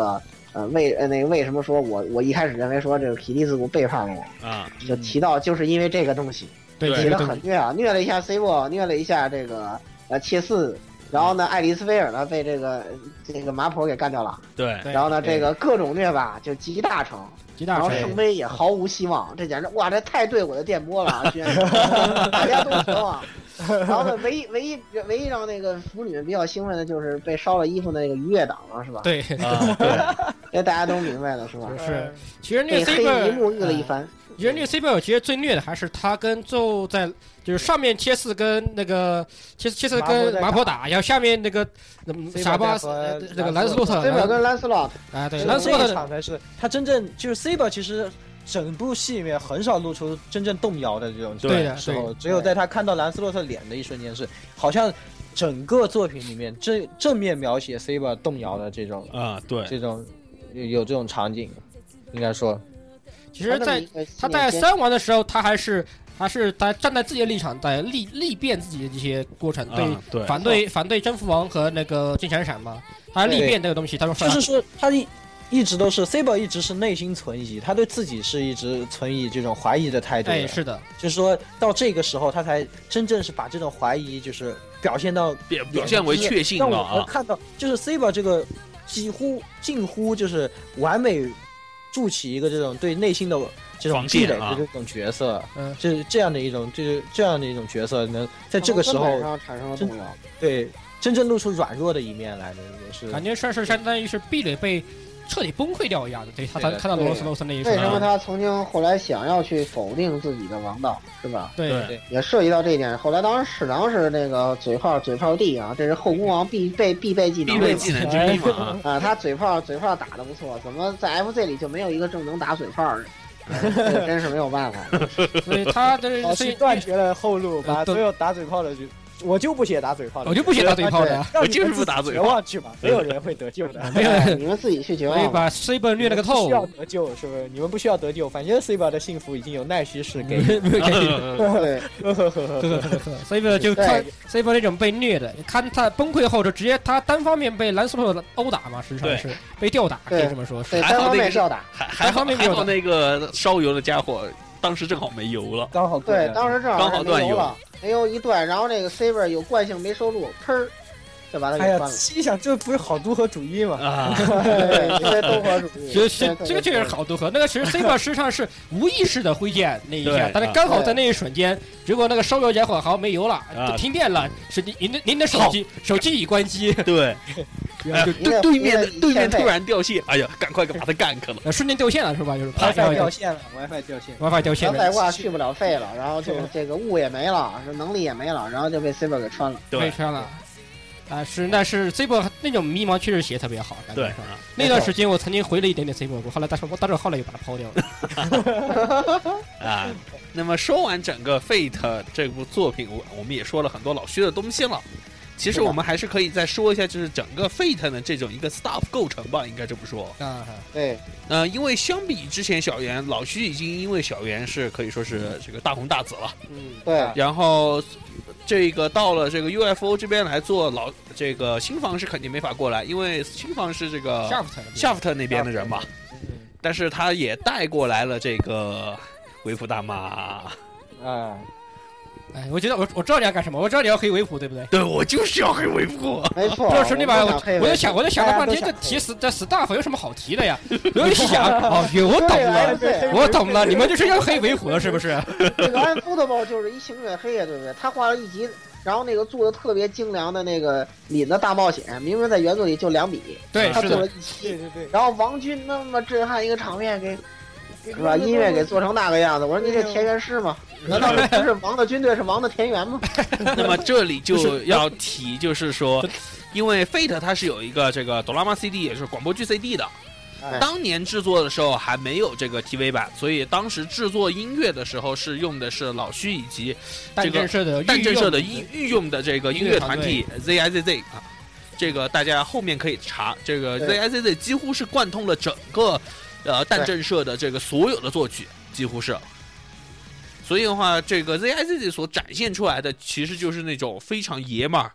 呃，为呃那个为什么说我我一开始认为说这个匹敌自古背叛了我啊， 就提到就是因为这个东西， 对， 提的很虐啊，虐了一下 C 波，虐了一下这个呃切斯，然后呢爱丽丝菲尔呢被这个这个麻婆给干掉了， 对， 然后呢这个各种虐吧就集大成。然后圣杯也毫无希望，这简直哇，这太对我的电波了啊！居然大家都绝望。然后呢，唯一唯一唯一让那个腐女比较兴奋的就是被烧了衣服的那个愉悦党了，是吧？ 对， 啊，对， 这大家都明白了，是吧？ 是。其实那个 C 贝沐浴了一番。 其实那个 C 贝尔其实最虐的还是他跟最后在就是上面切斯跟那个切切斯跟麻婆打，然后下面那个傻巴那个兰斯洛特 ，C 贝尔跟兰斯洛特，啊对，兰斯洛特场才是他真正就是 C 贝尔其实。整部戏里面很少露出真正动摇的这种时候，只有在他看到兰斯洛特脸的一瞬间是，好像整个作品里面正正面描写 Saber 动摇的这种啊，对， 这种有这种场景，应该说， 其实在他在三王的时候，他还是还是他站在自己的立场，在力力辩自己的这些过程，对、 啊、对反对反对征服王和那个金闪闪嘛，他力辩这个东西，他说就是说他一。一直都是 Saber 一直是内心存疑，他对自己是一直存疑这种怀疑的态度的。 哎，是的， 就是说到这个时候，他才真正是把这种怀疑就是表现到表表现为确信了啊。 让我们看到，就是 Saber 这个几乎近乎就是完美筑起一个这种对内心的这种积累的这种角色，嗯，就是这样的一种就是这样的一种角色，能在这个时候产生了动摇， 对，真正露出软弱的一面来的，也是感觉算是相当于是壁垒被。彻底崩溃掉一样的，对他才看到罗罗斯罗斯那一瞬。 为什么他曾经后来想要去否定自己的王道，是吧？ 对对， 也涉及到这一点。后来当然史郎是那个嘴炮嘴炮帝啊，这是后宫王必备必备技能， 必备技能之一嘛。 啊，他嘴炮嘴炮打得不错，怎么在 F Z 里就没有一个正能打嘴炮的？这真是没有办法。 所以他的所以断绝了后路，把所有打嘴炮的就。我就不写打嘴炮的， 我就不写打嘴炮的， 我就是不打嘴炮。 绝望去吧，没有人会得救的。 没有， 你们自己去绝望。 可以把 Saber 虐了个透。 需要得救是不是？你们不需要得救，反正 Saber 的幸福已经有奈须氏给。 对 ，Saber 就看 Saber 那种被虐的，看他崩溃后就直接他单方面被兰斯洛特殴打嘛，实际上是被吊打，可以这么说。 对，单方面吊打， 还还好还好那个烧油的家伙当时正好没油了， 刚好对，当时正好刚好断油了。没有一断，然后那个 Saber 有惯性没收住，砰儿就把它给断了。 哎呀，心想这不是好都合主义吗？ 啊， 对，这都合主义。 这这这个确实好都合。那个其实 Saber 实际上是无意识的挥剑那一下，但是刚好在那一瞬间，结果那个烧油家伙好像没油了，停电了，是您的您的手机手机已关机。 对。就对对面的对面突然掉线，哎呀，赶快把它干开了， 瞬间掉线了是吧？就是 WiFi 掉线了 ，WiFi 掉线 ，WiFi 掉线， 再挂去不了肺了，然后就这个雾也没了，能力也没了，然后就被 Saber 给穿了， 被穿了。啊，是那是 Saber 那种迷茫确实写特别好，感觉对。 那段时间我曾经回了一点点 Saber， 后来但是我到这后来又把它抛掉了。啊，那么说完整个 Fate 这部作品，我我们也说了很多老徐的东西了。其实我们还是可以再说一下，就是整个 Fate 的这种一个 staff 构成吧，应该这么说。 啊， 对。 呃，因为相比之前小圆，老徐已经因为小圆是可以说是这个大红大紫了。 嗯，对。 然后这个到了这个 U F O 这边来做老这个新房是肯定没法过来，因为新房是这个 Shaft 那边的人嘛。但是他也带过来了这个维普大妈。 啊。 哎，我觉得我我知道你要干什么，我知道你要黑维普，对不对？ 对，我就是要黑维普。 没错， 就是你把我，我在想，我在想了半天，这提死这 staff 有什么好提的呀？我一想，哦，我懂了，我懂了，你们就是要黑维普了，是不是？ 这个 Unfootball 就是一星月黑呀，对不对？他画了一集，然后那个做的特别精良的那个领的大冒险，明明在原作里就两笔， 对， 他做了一期， 对对对。 然后王军那么震撼一个场面给。是吧？音乐给做成那个样子，我说你这田园诗吗？难道不是王的军队是王的田园吗？ 那么这里就要提，就是说，因为 Fate 它是有一个这个哆啦 A C D， 也就是广播剧 C D 的。当年制作的时候还没有这个 T V 版，所以当时制作音乐的时候是用的是老徐以及这个蛋震社的御御用的这个音乐团体 Z I Z Z 啊。这个大家后面可以查，这个 Z I Z Z 几乎是贯通了整个。呃，蛋震社的这个所有的作曲几乎是，所以的话，这个 Z I Z Z 所展现出来的其实就是那种非常爷们儿，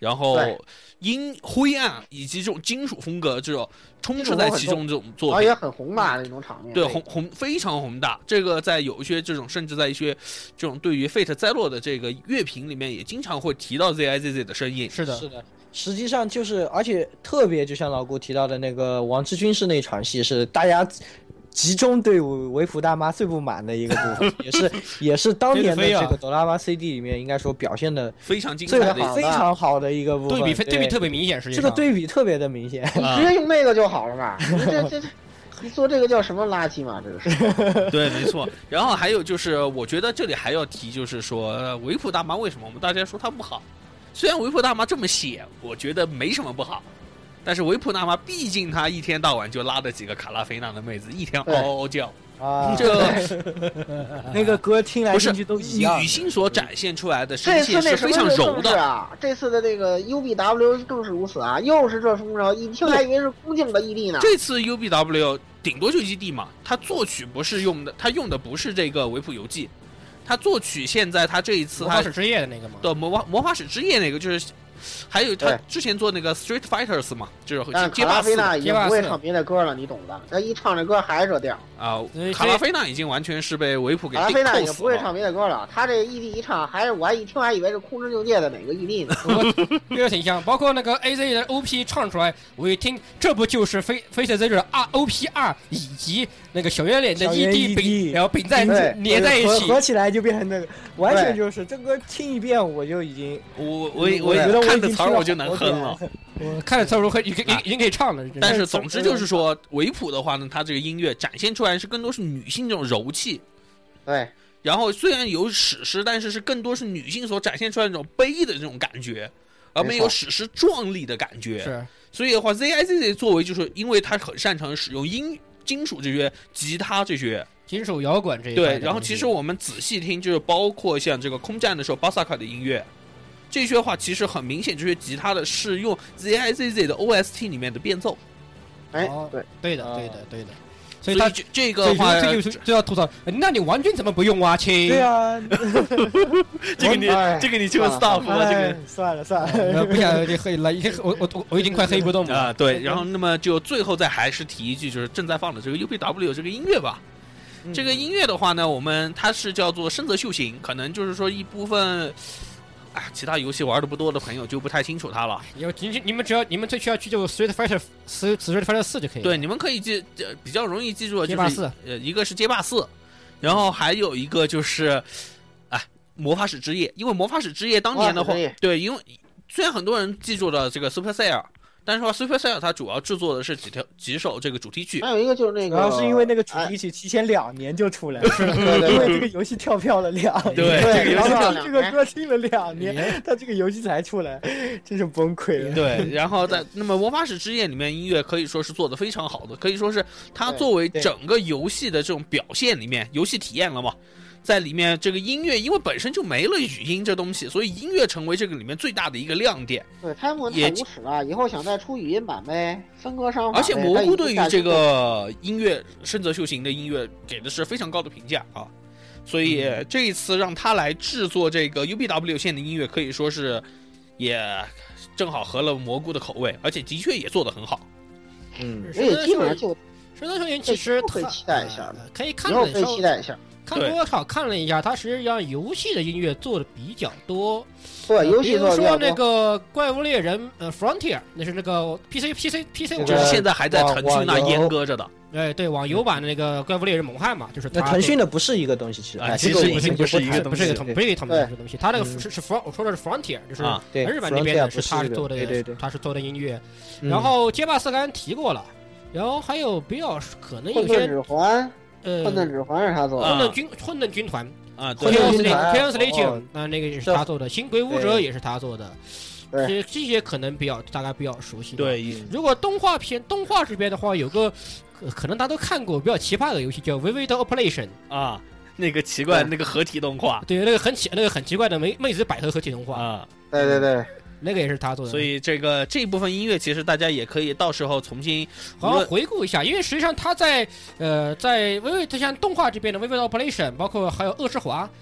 然后阴灰暗以及这种金属风格这种充斥在其中这种作品， 而且很宏大的那种场面。 对，宏宏非常宏大。这个在有一些这种，甚至在一些这种对于 Fate 灾落的这个乐评里面，也经常会提到 Z I Z Z 的声音。 是的， 是的。实际上就是，而且特别就像老顾提到的那个王之军师那场戏，是大家集中对维普大妈最不满的一个部分，也是也是当年的这个哆啦 A 梦 C D 里面应该说表现的非常精彩的、 非常好的一个部分。 对比对比特别明显，实际上这个对比特别的明显， 你直接用那个就好了嘛。这这这。你做这个叫什么垃圾嘛？这个是对，没错。然后还有就是，我觉得这里还要提，就是说维普大妈为什么我们大家说她不好？虽然维普大妈这么写，我觉得没什么不好，但是维普大妈毕竟她一天到晚就拉着几个卡拉菲娜的妹子，一天嗷嗷叫。 啊， 这那个歌听来听去都一样。 女性所展现出来的声线是非常柔的啊！这次的这个 U B W 更是如此啊，又是这风潮，一听还以为是恭敬的 E D 呢。 这次 U B W 顶多就 E D 嘛，他作曲不是用的，他用的不是这个维普游记，他作曲现在他这一次他魔法使之夜的那个嘛， 对，魔法魔法使之夜那个就是。还有他之前做那个 Street Fighters 嘛，就是街霸四，已经不会唱别的歌了，你懂的。他一唱这歌还是这调啊。卡拉菲娜已经完全是被维普给卡拉菲娜已经不会唱别的歌了，他这 E D 一唱，还是我还一听还以为是空之境界的哪个 E D 呢。 这个挺像，包括那个 A Z 的 O P 唱出来，我一听这不就是非非特 Z 的 R O P 二以及那个小圆脸的 E D 并然后并在连在一起， 合起来就变成那个，完全就是这歌听一遍我就已经我我我觉得我。看的词儿我就能哼了， 我看的词儿我已经已经可以唱了。 但是总之就是说，维普的话呢，它这个音乐展现出来是更多是女性这种柔气， 对。 然后虽然有史诗，但是是更多是女性所展现出来那种悲的这种感觉，而没有史诗壮丽的感觉。 是。 所以的话 ，Z I Z Z 作为就是因为它很擅长使用音金属这些、吉他这些。 金属摇滚这一对。然后其实我们仔细听，就是包括像这个空战的时候，巴萨卡的音乐。这些话其实很明显，这些吉他的是用 Z I Z Z 的 O S T 里面的变奏。 哎，对， 对的，对的，对的。 所以他这个话这就就要吐槽，那你完全怎么不用啊？亲， 对啊， 这个你这个你就 stop 了，这个算了算了， 不想就黑了，已经我我我已经快黑不动了啊。对，然后那么就最后再还是提一句，就是正在放的这个 U P W 这个音乐吧。这个音乐的话呢，我们它是叫做深泽秀行，可能就是说一部分。啊，其他游戏玩的不多的朋友就不太清楚它了。 有你你们只要你们最需要去就 Street Fighter 四 Street Fighter 四就可以了。 对，你们可以记呃比较容易记住的就是街霸四， 呃一个是街霸四，然后还有一个就是哎魔法使之夜，因为魔法使之夜当年的话，对，因为虽然很多人记住了这个 Super Cell。但是说 Supercell 它主要制作的是几条几首这个主题曲， 还有一个就是那个， 主要是因为那个主题曲提前两年就出来了，对对对，因为这个游戏跳票了两年， 对，这个游戏这个歌听了两年，它这个游戏才出来，真是崩溃了。 对，然后在那么魔法使之夜里面音乐可以说是做的非常好的，可以说是它作为整个游戏的这种表现里面，游戏体验了嘛。在里面这个音乐，因为本身就没了语音这东西，所以音乐成为这个里面最大的一个亮点。 对，太无太无耻了，以后想再出语音版呗，分割商法。 而且蘑菇对于这个音乐深泽秀行的音乐给的是非常高的评价啊，所以这一次让他来制作这个 U B W 线的音乐，可以说是也正好合了蘑菇的口味，而且的确也做得很好。 嗯，而且基本上就深泽秀行其实可以期待一下的， 可以看的可以期待一下。 看多少看了一下，它实际上游戏的音乐做的比较多。 对，游戏做的比较多。 比如说那个怪物猎人呃 Frontier， 那是那个 P C P C P C， 就是现在还在腾讯那阉割着的。 哎，对，网游版的那个怪物猎人猛汉嘛，就是那腾讯的不是一个东西，其实啊，其实已经不是一个不是一个同不是一个同名的东西。它那个是是 Front， 我说的是 Frontier， 就是日本那边的是他做的， 对对， 他是做的音乐。然后街霸四刚才提过了，然后还有比较可能有些指环。 呃， 混沌指环是他做的， 混沌军混沌军团啊， 混沌军团 ，Chaos Legion， 那那个也是他做的，新鬼武者也是他做的，这这些可能比较大家比较熟悉。 对， 如果动画片动画这边的话，有个可能大家都看过比较奇葩的游戏叫《Vivid Operation》 啊，那个奇怪那个合体动画， 对，那个很奇那个很奇怪的妹妹子百合合体动画啊， 对对对。 那个也是他做的， 所以这个这一部分音乐其实大家也可以到时候重新好好回顾一下，因为实际上他在呃在微微，他像动画这边的《Vivid Operation》，包括还有恶之华，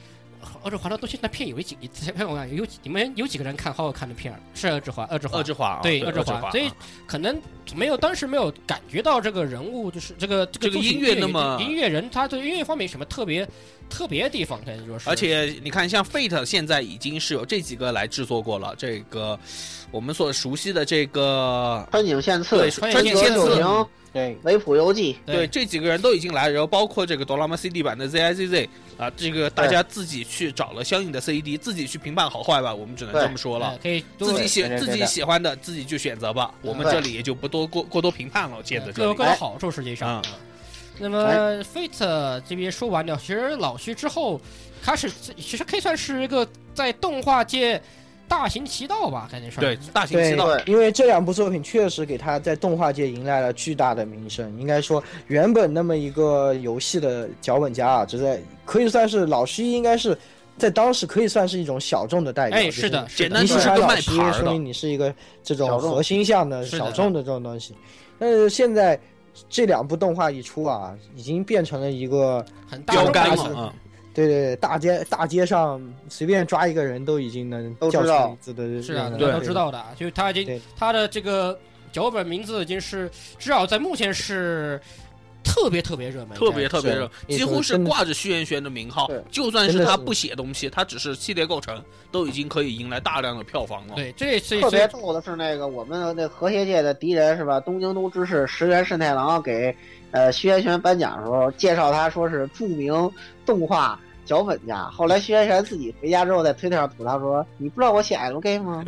恶之华到现在片有几，我讲有你们有几个人看好好看的片儿？是恶之华，恶之华， 恶之华， 对， 恶之华，所以可能没有当时没有感觉到这个人物就是这个这个音乐那么音乐人，他对音乐方面什么特别特别的地方，可以说是。 而且你看，像 Fate 现在已经是有这几个来制作过了，这个我们所熟悉的这个川井宪次， 对，川井宪次。 对，维普游记， 对，这几个人都已经来，然后包括这个哆啦 A 梦 C D 版的 Z I Z Z 啊，这个大家自己去找了相应的 C D， 自己去评判好坏吧，我们只能这么说了。 可以自己喜自己喜欢的自己去选择吧，我们这里也就不多过过多评判了。见的各有各的好处，实际上。那么 Fate 这边说完了，其实老徐之后开始，其实可以算是一个在动画界。大行其道吧，感觉上对大行其道， 因为这两部作品确实给他在动画界迎来了巨大的名声。应该说，原本那么一个游戏的脚本家啊，这在可以算是老徐，应该是在当时可以算是一种小众的代表。 哎，是的， 简单就是个卖牌的， 说明你是一个这种核心向的小众的这种东西。但是现在这两部动画一出啊，已经变成了一个很标杆了。 对对对，大街大街上随便抓一个人都已经能叫出名字的， 是啊，都知道的。就他已经他的这个脚本名字已经是至少在目前是特别特别热门， 特别特别热，几乎是挂着虚渊玄的名号。就算是他不写东西，他只是系列构成，都已经可以迎来大量的票房了。 对，这特别逗的是那个我们那和谐界的敌人是吧？东京都知事石原慎太郎给。呃，虚渊玄颁奖的时候介绍他说是著名动画脚本家，后来虚渊玄自己回家之后在推特上吐槽说：“你不知道我写 L G 吗？”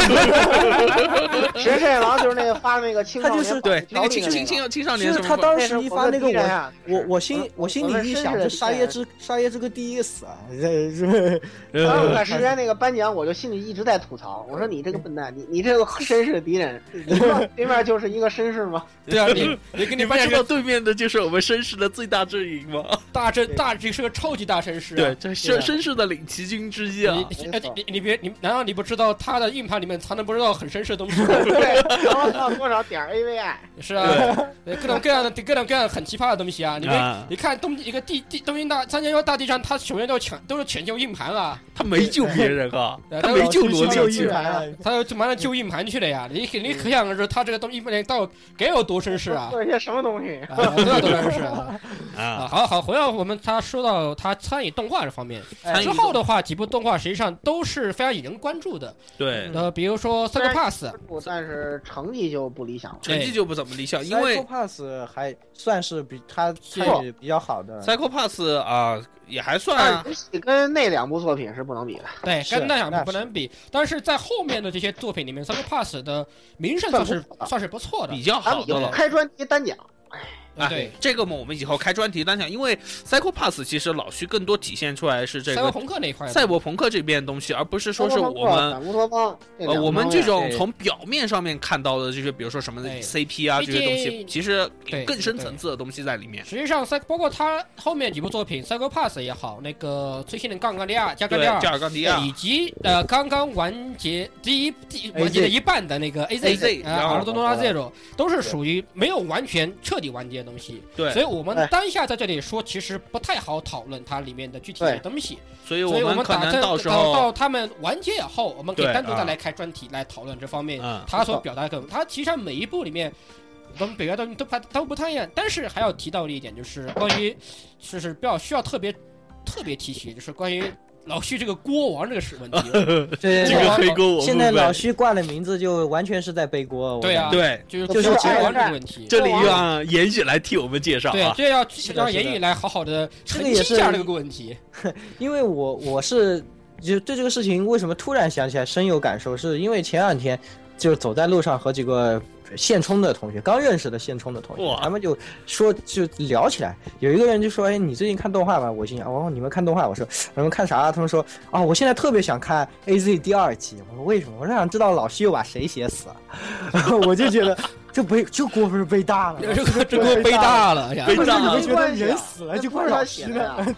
石原慎太郎就是那个发那个青少年， 他就是对那个青青青青少年， 就是他当时一发那个我我我心我心里一想，这沙耶之沙耶之歌第一死啊！这是当时我看石原那个颁奖，我就心里一直在吐槽，我说你这个笨蛋，你你这个绅士的敌人，你知道对面就是一个绅士吗？ 对啊，你你跟你发现知道对面的就是我们绅士的最大阵营吗？ 大阵大这是个超级大绅士。 对，这绅绅士的领旗军之一啊！ 你你你你别你难道你不知道他的硬盘里面藏的不知道很绅士的东西？ 对，然后到多少点 A V I？ 是啊，对各种各样的各种各样很奇葩的东西啊！你们你看东一个地地东京大三千幺大地上，他首先都抢都是抢救硬盘啊！ 他没救别人啊，他没救罗救硬盘， 他要马上救硬盘去了呀！你你可想而知，他这个东西到该有多绅士啊！ 做一些什么东西啊？多少多绅士啊！啊，好好回到我们他说到他参与动画这方面。之后的话，几部动画实际上都是非常引人关注的。 对， 呃，比如说《Psycho Pass》， 但是成绩就不理想了， 成绩就不怎么理想，因为《 Psycho Pass》还算是比他参与比较好的，《 Psycho Pass》啊也还算啊， 跟那两部作品是不能比的。 对，跟那两部不能比，但是在后面的这些作品里面，《Psycho Pass》的名声算是算是不错的， 比较好的了。 开专题单讲。 啊，对， 这个嘛，我们以后开专题单讲，因为 Psycho Pass 其实老徐更多体现出来是这个赛博朋克那一块， 赛博朋克这边的东西，而不是说是我们乌托邦， 呃，我们这种从表面上面看到的这些，比如说什么 C P 啊这些东西，其实更深层次的东西在里面。 实际上，包括他后面几部作品 ，Psycho Pass 也好，那个最新的杠杠利亚、加格利亚、 加尔杠迪亚， 以及呃刚刚完结第一第完结的一半的那个 A Z 啊，阿尔多诺拉 Zero， 都是属于没有完全彻底完结的东西。 对。 所以我们当下在这里说，其实不太好讨论它里面的具体的东西。 所以我们可能到时候到他们完结以后，我们可以单独再来开专题来讨论这方面他所表达的。他其实每一部里面，我们表达都都都不太一样。但是还要提到的一点就是关于，就是比较需要特别特别提起，就是关于。老徐这个锅王这个是问题， 对这个黑锅， 现在老徐挂的名字就完全是在背锅。 对啊， 对， 就是就是锅王这个问题。 这里让言语来替我们介绍， 对，这要让言语来好好的澄清一下这个问题。 因为我我是就对这个事情为什么突然想起来深有感受，是因为前两天就是走在路上和几个现充的同学，刚认识的现充的同学，他们就说就聊起来，有一个人就说：“哎，你最近看动画吗？”我心想：“哦，你们看动画？”我说：“你们看啥？”他们说：“啊，我现在特别想看 A Z 第二季。”我说：“为什么？”我想知道老徐又把谁写死了。我就觉得这背这锅不是背大了， 这个这锅背大了， 背大了，你会觉得人死了就怪老徐的。对，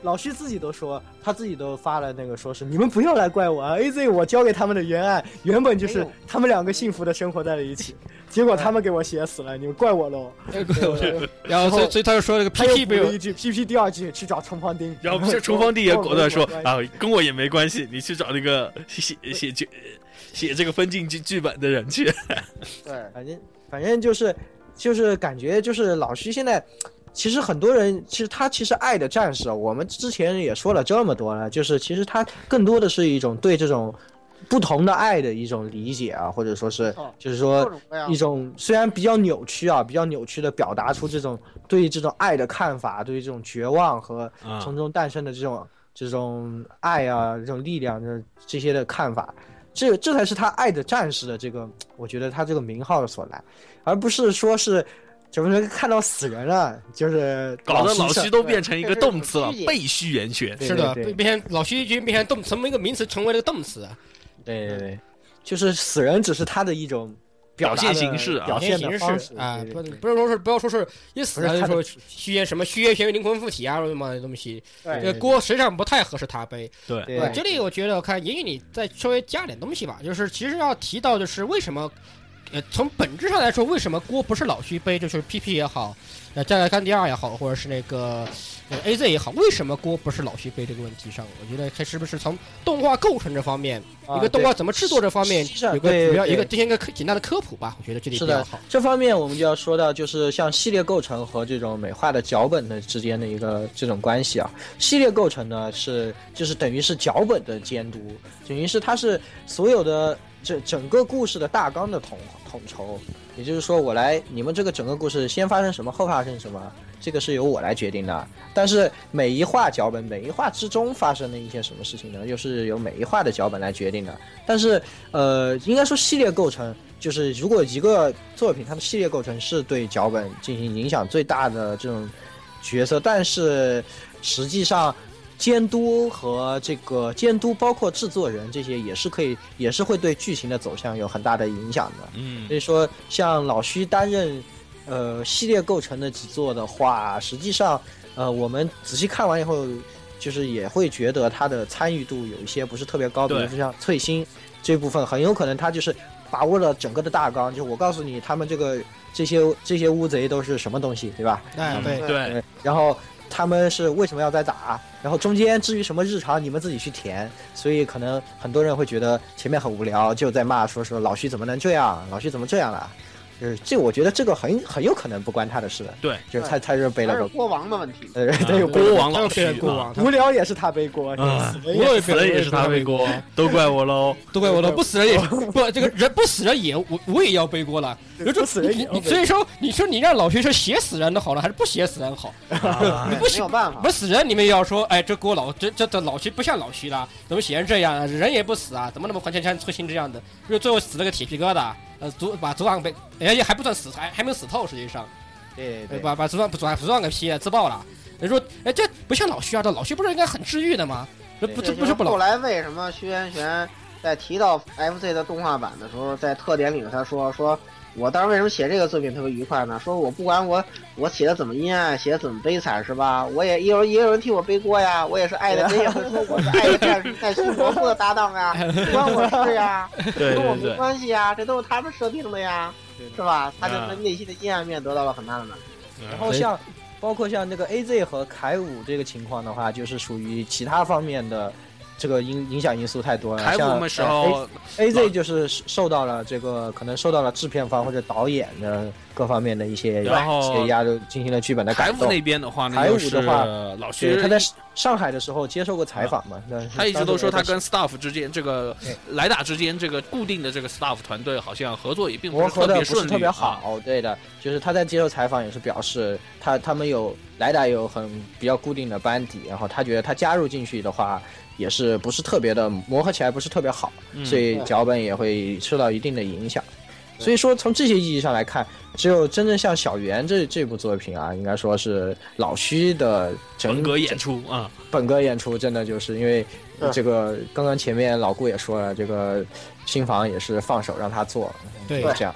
老徐自己都说，他自己都发了那个说是你们不要来怪我啊 ，A Z 我交给他们的原案原本就是他们两个幸福的生活在了一起，结果他们给我写死了，你们怪我喽。 然后所以所以他就说这个 P P 没有一句 P P 第二句去找冲锋丁， 然后不是冲锋丁也果断说啊，跟我也没关系，你去找那个写写剧写这个分镜剧剧本的人去。 对，反正反正就是就是感觉就是老徐现在。其实很多人，其实他其实爱的战士，我们之前也说了这么多了，就是其实他更多的是一种对这种不同的爱的一种理解啊，或者说是就是说一种虽然比较扭曲啊，比较扭曲的表达出这种对于这种爱的看法，对于这种绝望和从中诞生的这种这种爱啊，这种力量的这些的看法，这这才是他爱的战士的这个，我觉得他这个名号所来，而不是说是。怎么说看到死人了，就是搞得老徐都变成一个动词了，被虚言学。 是的，变成老徐已经变成动，成为一个名词，成为了个动词。 对对对，就是死人只是他的一种表现形式啊， 表现形式啊，不不要说是不要说是一死了就说虚言什么虚言玄灵魂附体啊什么东西，这个锅实际上不太合适他背。 对对，这里我觉得看言语你再稍微加点东西吧，就是其实要提到就是为什么。呃，从本质上来说，为什么锅不是老徐背？就是 P P 也好，呃，再来看第二也好，或者是那个、呃、A Z 也好，为什么锅不是老徐背这个问题上，我觉得它是不是从动画构成这方面，啊、一个动画怎么制作这方面，有个主要一个进行一个简单的科普吧？我觉得这里比较好。 这方面我们就要说到，就是像系列构成和这种美化的脚本的之间的一个这种关系啊。系列构成呢是就是等于是脚本的监督，等于是它是所有的。这整个故事的大纲的统统筹，也就是说，我来你们这个整个故事先发生什么，后发生什么，这个是由我来决定的。但是每一话脚本，每一话之中发生的一些什么事情呢，又是由每一话的脚本来决定的。但是，呃，应该说系列构成，就是如果一个作品它的系列构成是对脚本进行影响最大的这种角色，但是实际上。监督和这个监督，包括制作人这些也是可以，也是会对剧情的走向有很大的影响的。嗯，所以说像老徐担任呃系列构成的几作的话，实际上呃我们仔细看完以后，就是也会觉得他的参与度有一些不是特别高，比如说像翠星这部分，很有可能他就是把握了整个的大纲，就我告诉你他们这个这些这些乌贼都是什么东西，对吧？ 哎，对对， 然后。他们是为什么要在打？然后中间至于什么日常，你们自己去填。所以可能很多人会觉得前面很无聊，就在骂说说老徐怎么能这样，老徐怎么这样了？就是这，我觉得这个很很有可能不关他的事。 对， 就是他他是背了个国王的问题。 对对，有国王老徐，国王无聊也是他背锅， 死人也是他背锅，都怪我喽， 都怪我喽，不死人也不这个人不死人也我我也要背锅了。 不死人也你所以说你说你让老徐是写死人的好了，还是不写死人好？你不没有办法， 不死人你们也要说，哎，这锅老这这这老徐不像老徐了，怎么写成这样啊？人也不死啊，怎么那么环像像翠星这样的？就最后死了个铁皮疙瘩。呃，组把组长被，而且还不算死，还还没有死透，实际上， 对对， 把把组长组长组长给劈了，自爆了。人说，哎，这不像老徐啊，这老徐不是应该很治愈的吗？这不这不是不老。 后来为什么徐元玄在提到 F Z 的动画版的时候，在特点里他说说，我当时为什么写这个作品特别愉快呢？说我不管我我写的怎么阴暗，写的怎么悲惨，是吧？我也也有也有人替我背锅呀，我也是爱的，人也会说我是爱的战士，在新魔术的搭档呀，不关我事呀，跟我没关系呀，这都是他们设定的呀，是吧？他就在内心的阴暗面得到了很大的满足。 然后像包括像那个 A Z 和凯五这个情况的话，就是属于其他方面的。这个影影响因素太多了， 凯五的时候 ，A Z 就是受到了这个可能受到了制片方或者导演的各方面的一些然后一些压力，进行了剧本的改动。 凯五那边的话呢， 凯五的话， 老徐他在上海的时候接受过采访嘛， 嗯、他一直都说他跟 staff 之间这个莱打之间这个固定的这个 staff 团队好像合作也并不是特别顺利， 特别好。啊、对的，就是他在接受采访也是表示，他他们有莱打有很比较固定的班底，然后他觉得他加入进去的话。也是不是特别的磨合起来不是特别好， 嗯、 所以脚本也会受到一定的影响。所以说从这些意义上来看，只有真正像小圆这这部作品啊，应该说是老徐的本格演出啊， 本格演出真的就是因为这个刚刚前面老顾也说了，这个新房也是放手让他做， 对这样。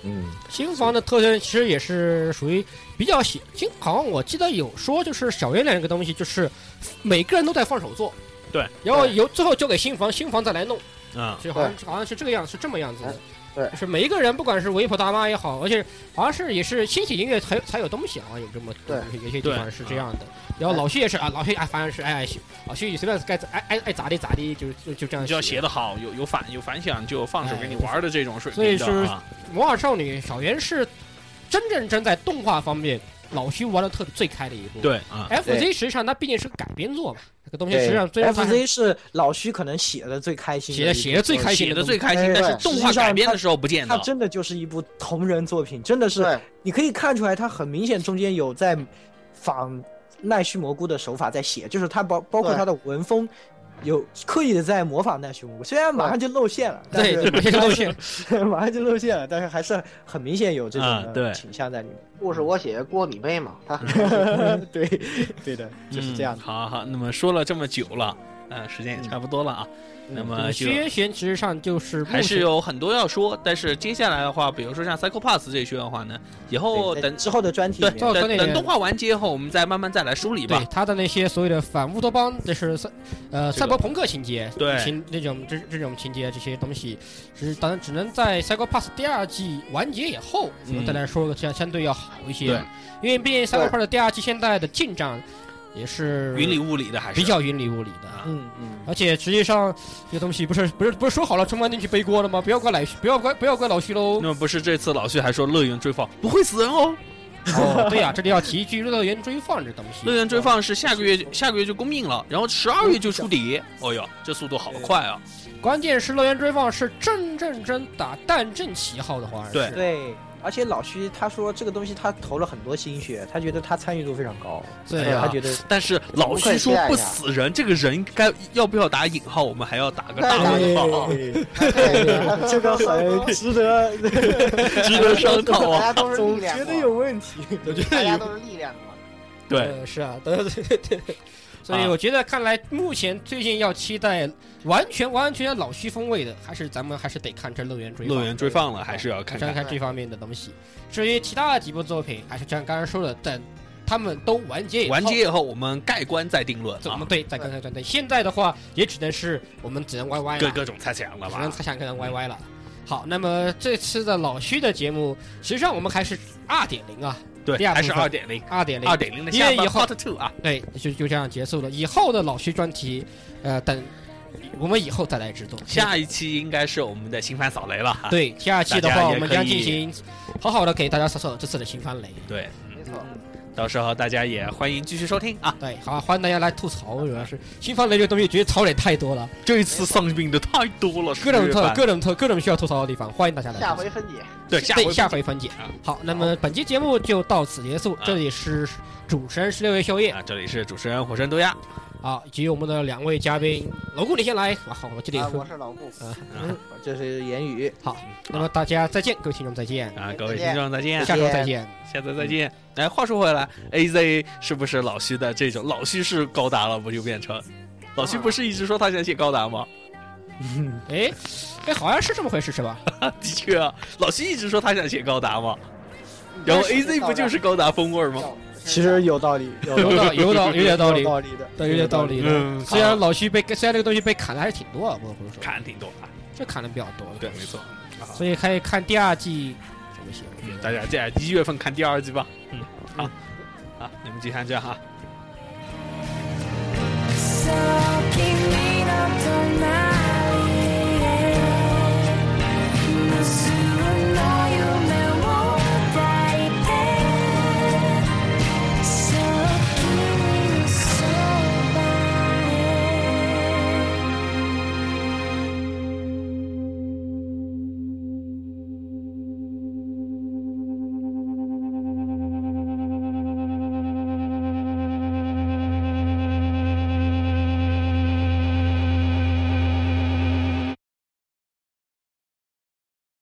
嗯，新房的特征其实也是属于比较喜，好像我记得有说就是小圆脸这个东西，就是每个人都在放手做， 对， 然后由最后交给新房，新房再来弄， 啊、 嗯，就好像好像是这个样，是这么样子的。 对， 就是每一个人，不管是维普大妈也好，而且好像是也是新喜音乐才才有东西，好像有这么对， 有些地方是这样的。然后老徐也是啊，老徐哎，反正是哎，老徐随便该爱爱爱咋地咋地，就就就这样。 只要写得好，有有反有反响，就放手给你玩的这种水平。 所以是魔法少女小圆是真正真在动画方面，老徐玩的特别最开的一部。 对啊 ，F Z 实际上它毕竟是个改编作嘛。这个东西实际上最 F Z 是老徐可能写的最开心的， 写的写的最开心的最开心，但是动画改编的时候不见得。 它真的就是一部同人作品，真的是你可以看出来，它很明显中间有在仿奈须蘑菇的手法在写，就是它包包括它的文风。有刻意的在模仿奈须蘑菇，虽然马上就露馅了，但是对，露馅， 马上就露馅了，但是还是很明显有这种的倾向在里面。 故事我写，锅你背嘛，他对对的，就是这样的。 嗯、好好，那么说了这么久了，呃，时间也差不多了啊。嗯那么学员实际上就是还是有很多要说，但是接下来的话，比如说像 Psycho Pass 这学员的话呢，以后等之后的专题， 对，等等动画完结后，我们再慢慢再来梳理吧。 对他的那些所谓的反乌托邦，就是呃赛博朋克情节， 对情那种这这种情节这些东西，只当然只能在 Psycho Pass 第二季完结以后，我们再来说相相对要好一些，因为毕竟 Psycho Pass 第二季现在的进展。也是云里雾里的，还是比较云里雾里的， 嗯嗯， 而且实际上这个东西不是不是不是说好了冲关进去背锅了吗？不要怪老不要怪不要怪老徐喽。 那么不是这次老徐还说乐园追放不会死人哦。 哦，对呀、啊，这里要提一句乐园追放这东西。 乐园追放是下个月下个月就公映了，然后十二月就出碟。哦哟，这速度好快啊！ 关键是乐园追放是正正正打蛋正旗号的话， 对对。而且老徐他说这个东西他投了很多心血，他觉得他参与度非常高。 对啊， 他觉得。 但是老徐说不死人，这个人该要不要打引号？我们还要打个大问号。 这个很值得值得商讨啊！ 大家都是总觉得有问题， 我觉得大家都是力量嘛。 对、 呃，是啊，对对对。所以我觉得，看来目前最近要期待完全完全老徐风味的，还是咱们还是得看这乐园追放。 乐园追放了，还是要看看看这方面的东西。至于其他的几部作品，还是像刚刚说的，等他们都完结以后， 完结以后我们盖棺再定论。 怎么对？再看看对。现在的话，也只能是我们只能歪歪了， 各各种猜想了吧？ 只能猜想，各种歪歪了。好，那么这次的老徐的节目，实际上我们还是二点零啊。 对，还是二点零， 二点零， 二点零的下半 part two 啊， 对，就就这样结束了。以后的老徐专题，呃，等我们以后再来制作。 下一期应该是我们的新番扫雷了哈。 对，下一期的话，我们将进行好好的给大家扫扫这次的新番雷。 对， 没错。 到时候大家也欢迎继续收听啊。 对，好，欢迎大家来吐槽，主要是新番雷这个东西，觉得槽点太多了。 这一次丧病的太多了， 各种特、各种特、各种需要吐槽的地方，欢迎大家来。 下回分解。 对，下回下回分解。好，那么本期节目就到此结束。这里是主持人十六位宵夜啊，这里是主持人火山豆芽。 好，以及我们的两位嘉宾，老顾你先来。好，我这里、 啊、我是老顾啊，嗯，这是言语。 好，那么大家再见，各位听众再见啊，各位听众再见， 下周再见， 下周再见。哎，话说回来 ，A Z 是不是老徐的这种老徐是高达了？不就变成老徐不是一直说他想写高达吗？ 哎哎，好像是这么回事是吧？ 的确啊，老徐一直说他想写高达嘛，然后 A Z 不就是高达风味吗？ 其实有道理， 有道有道有点道理， 有道理的， 对，有点道理的。嗯、虽然老徐被虽然这个东西被砍的还是挺多啊，不不是说砍挺多啊， 这砍的比较多。 对，没错。 所以可以看第二季怎么写。 嗯，大家在一月份看第二季吧。嗯，好，好，你们继续看这样哈。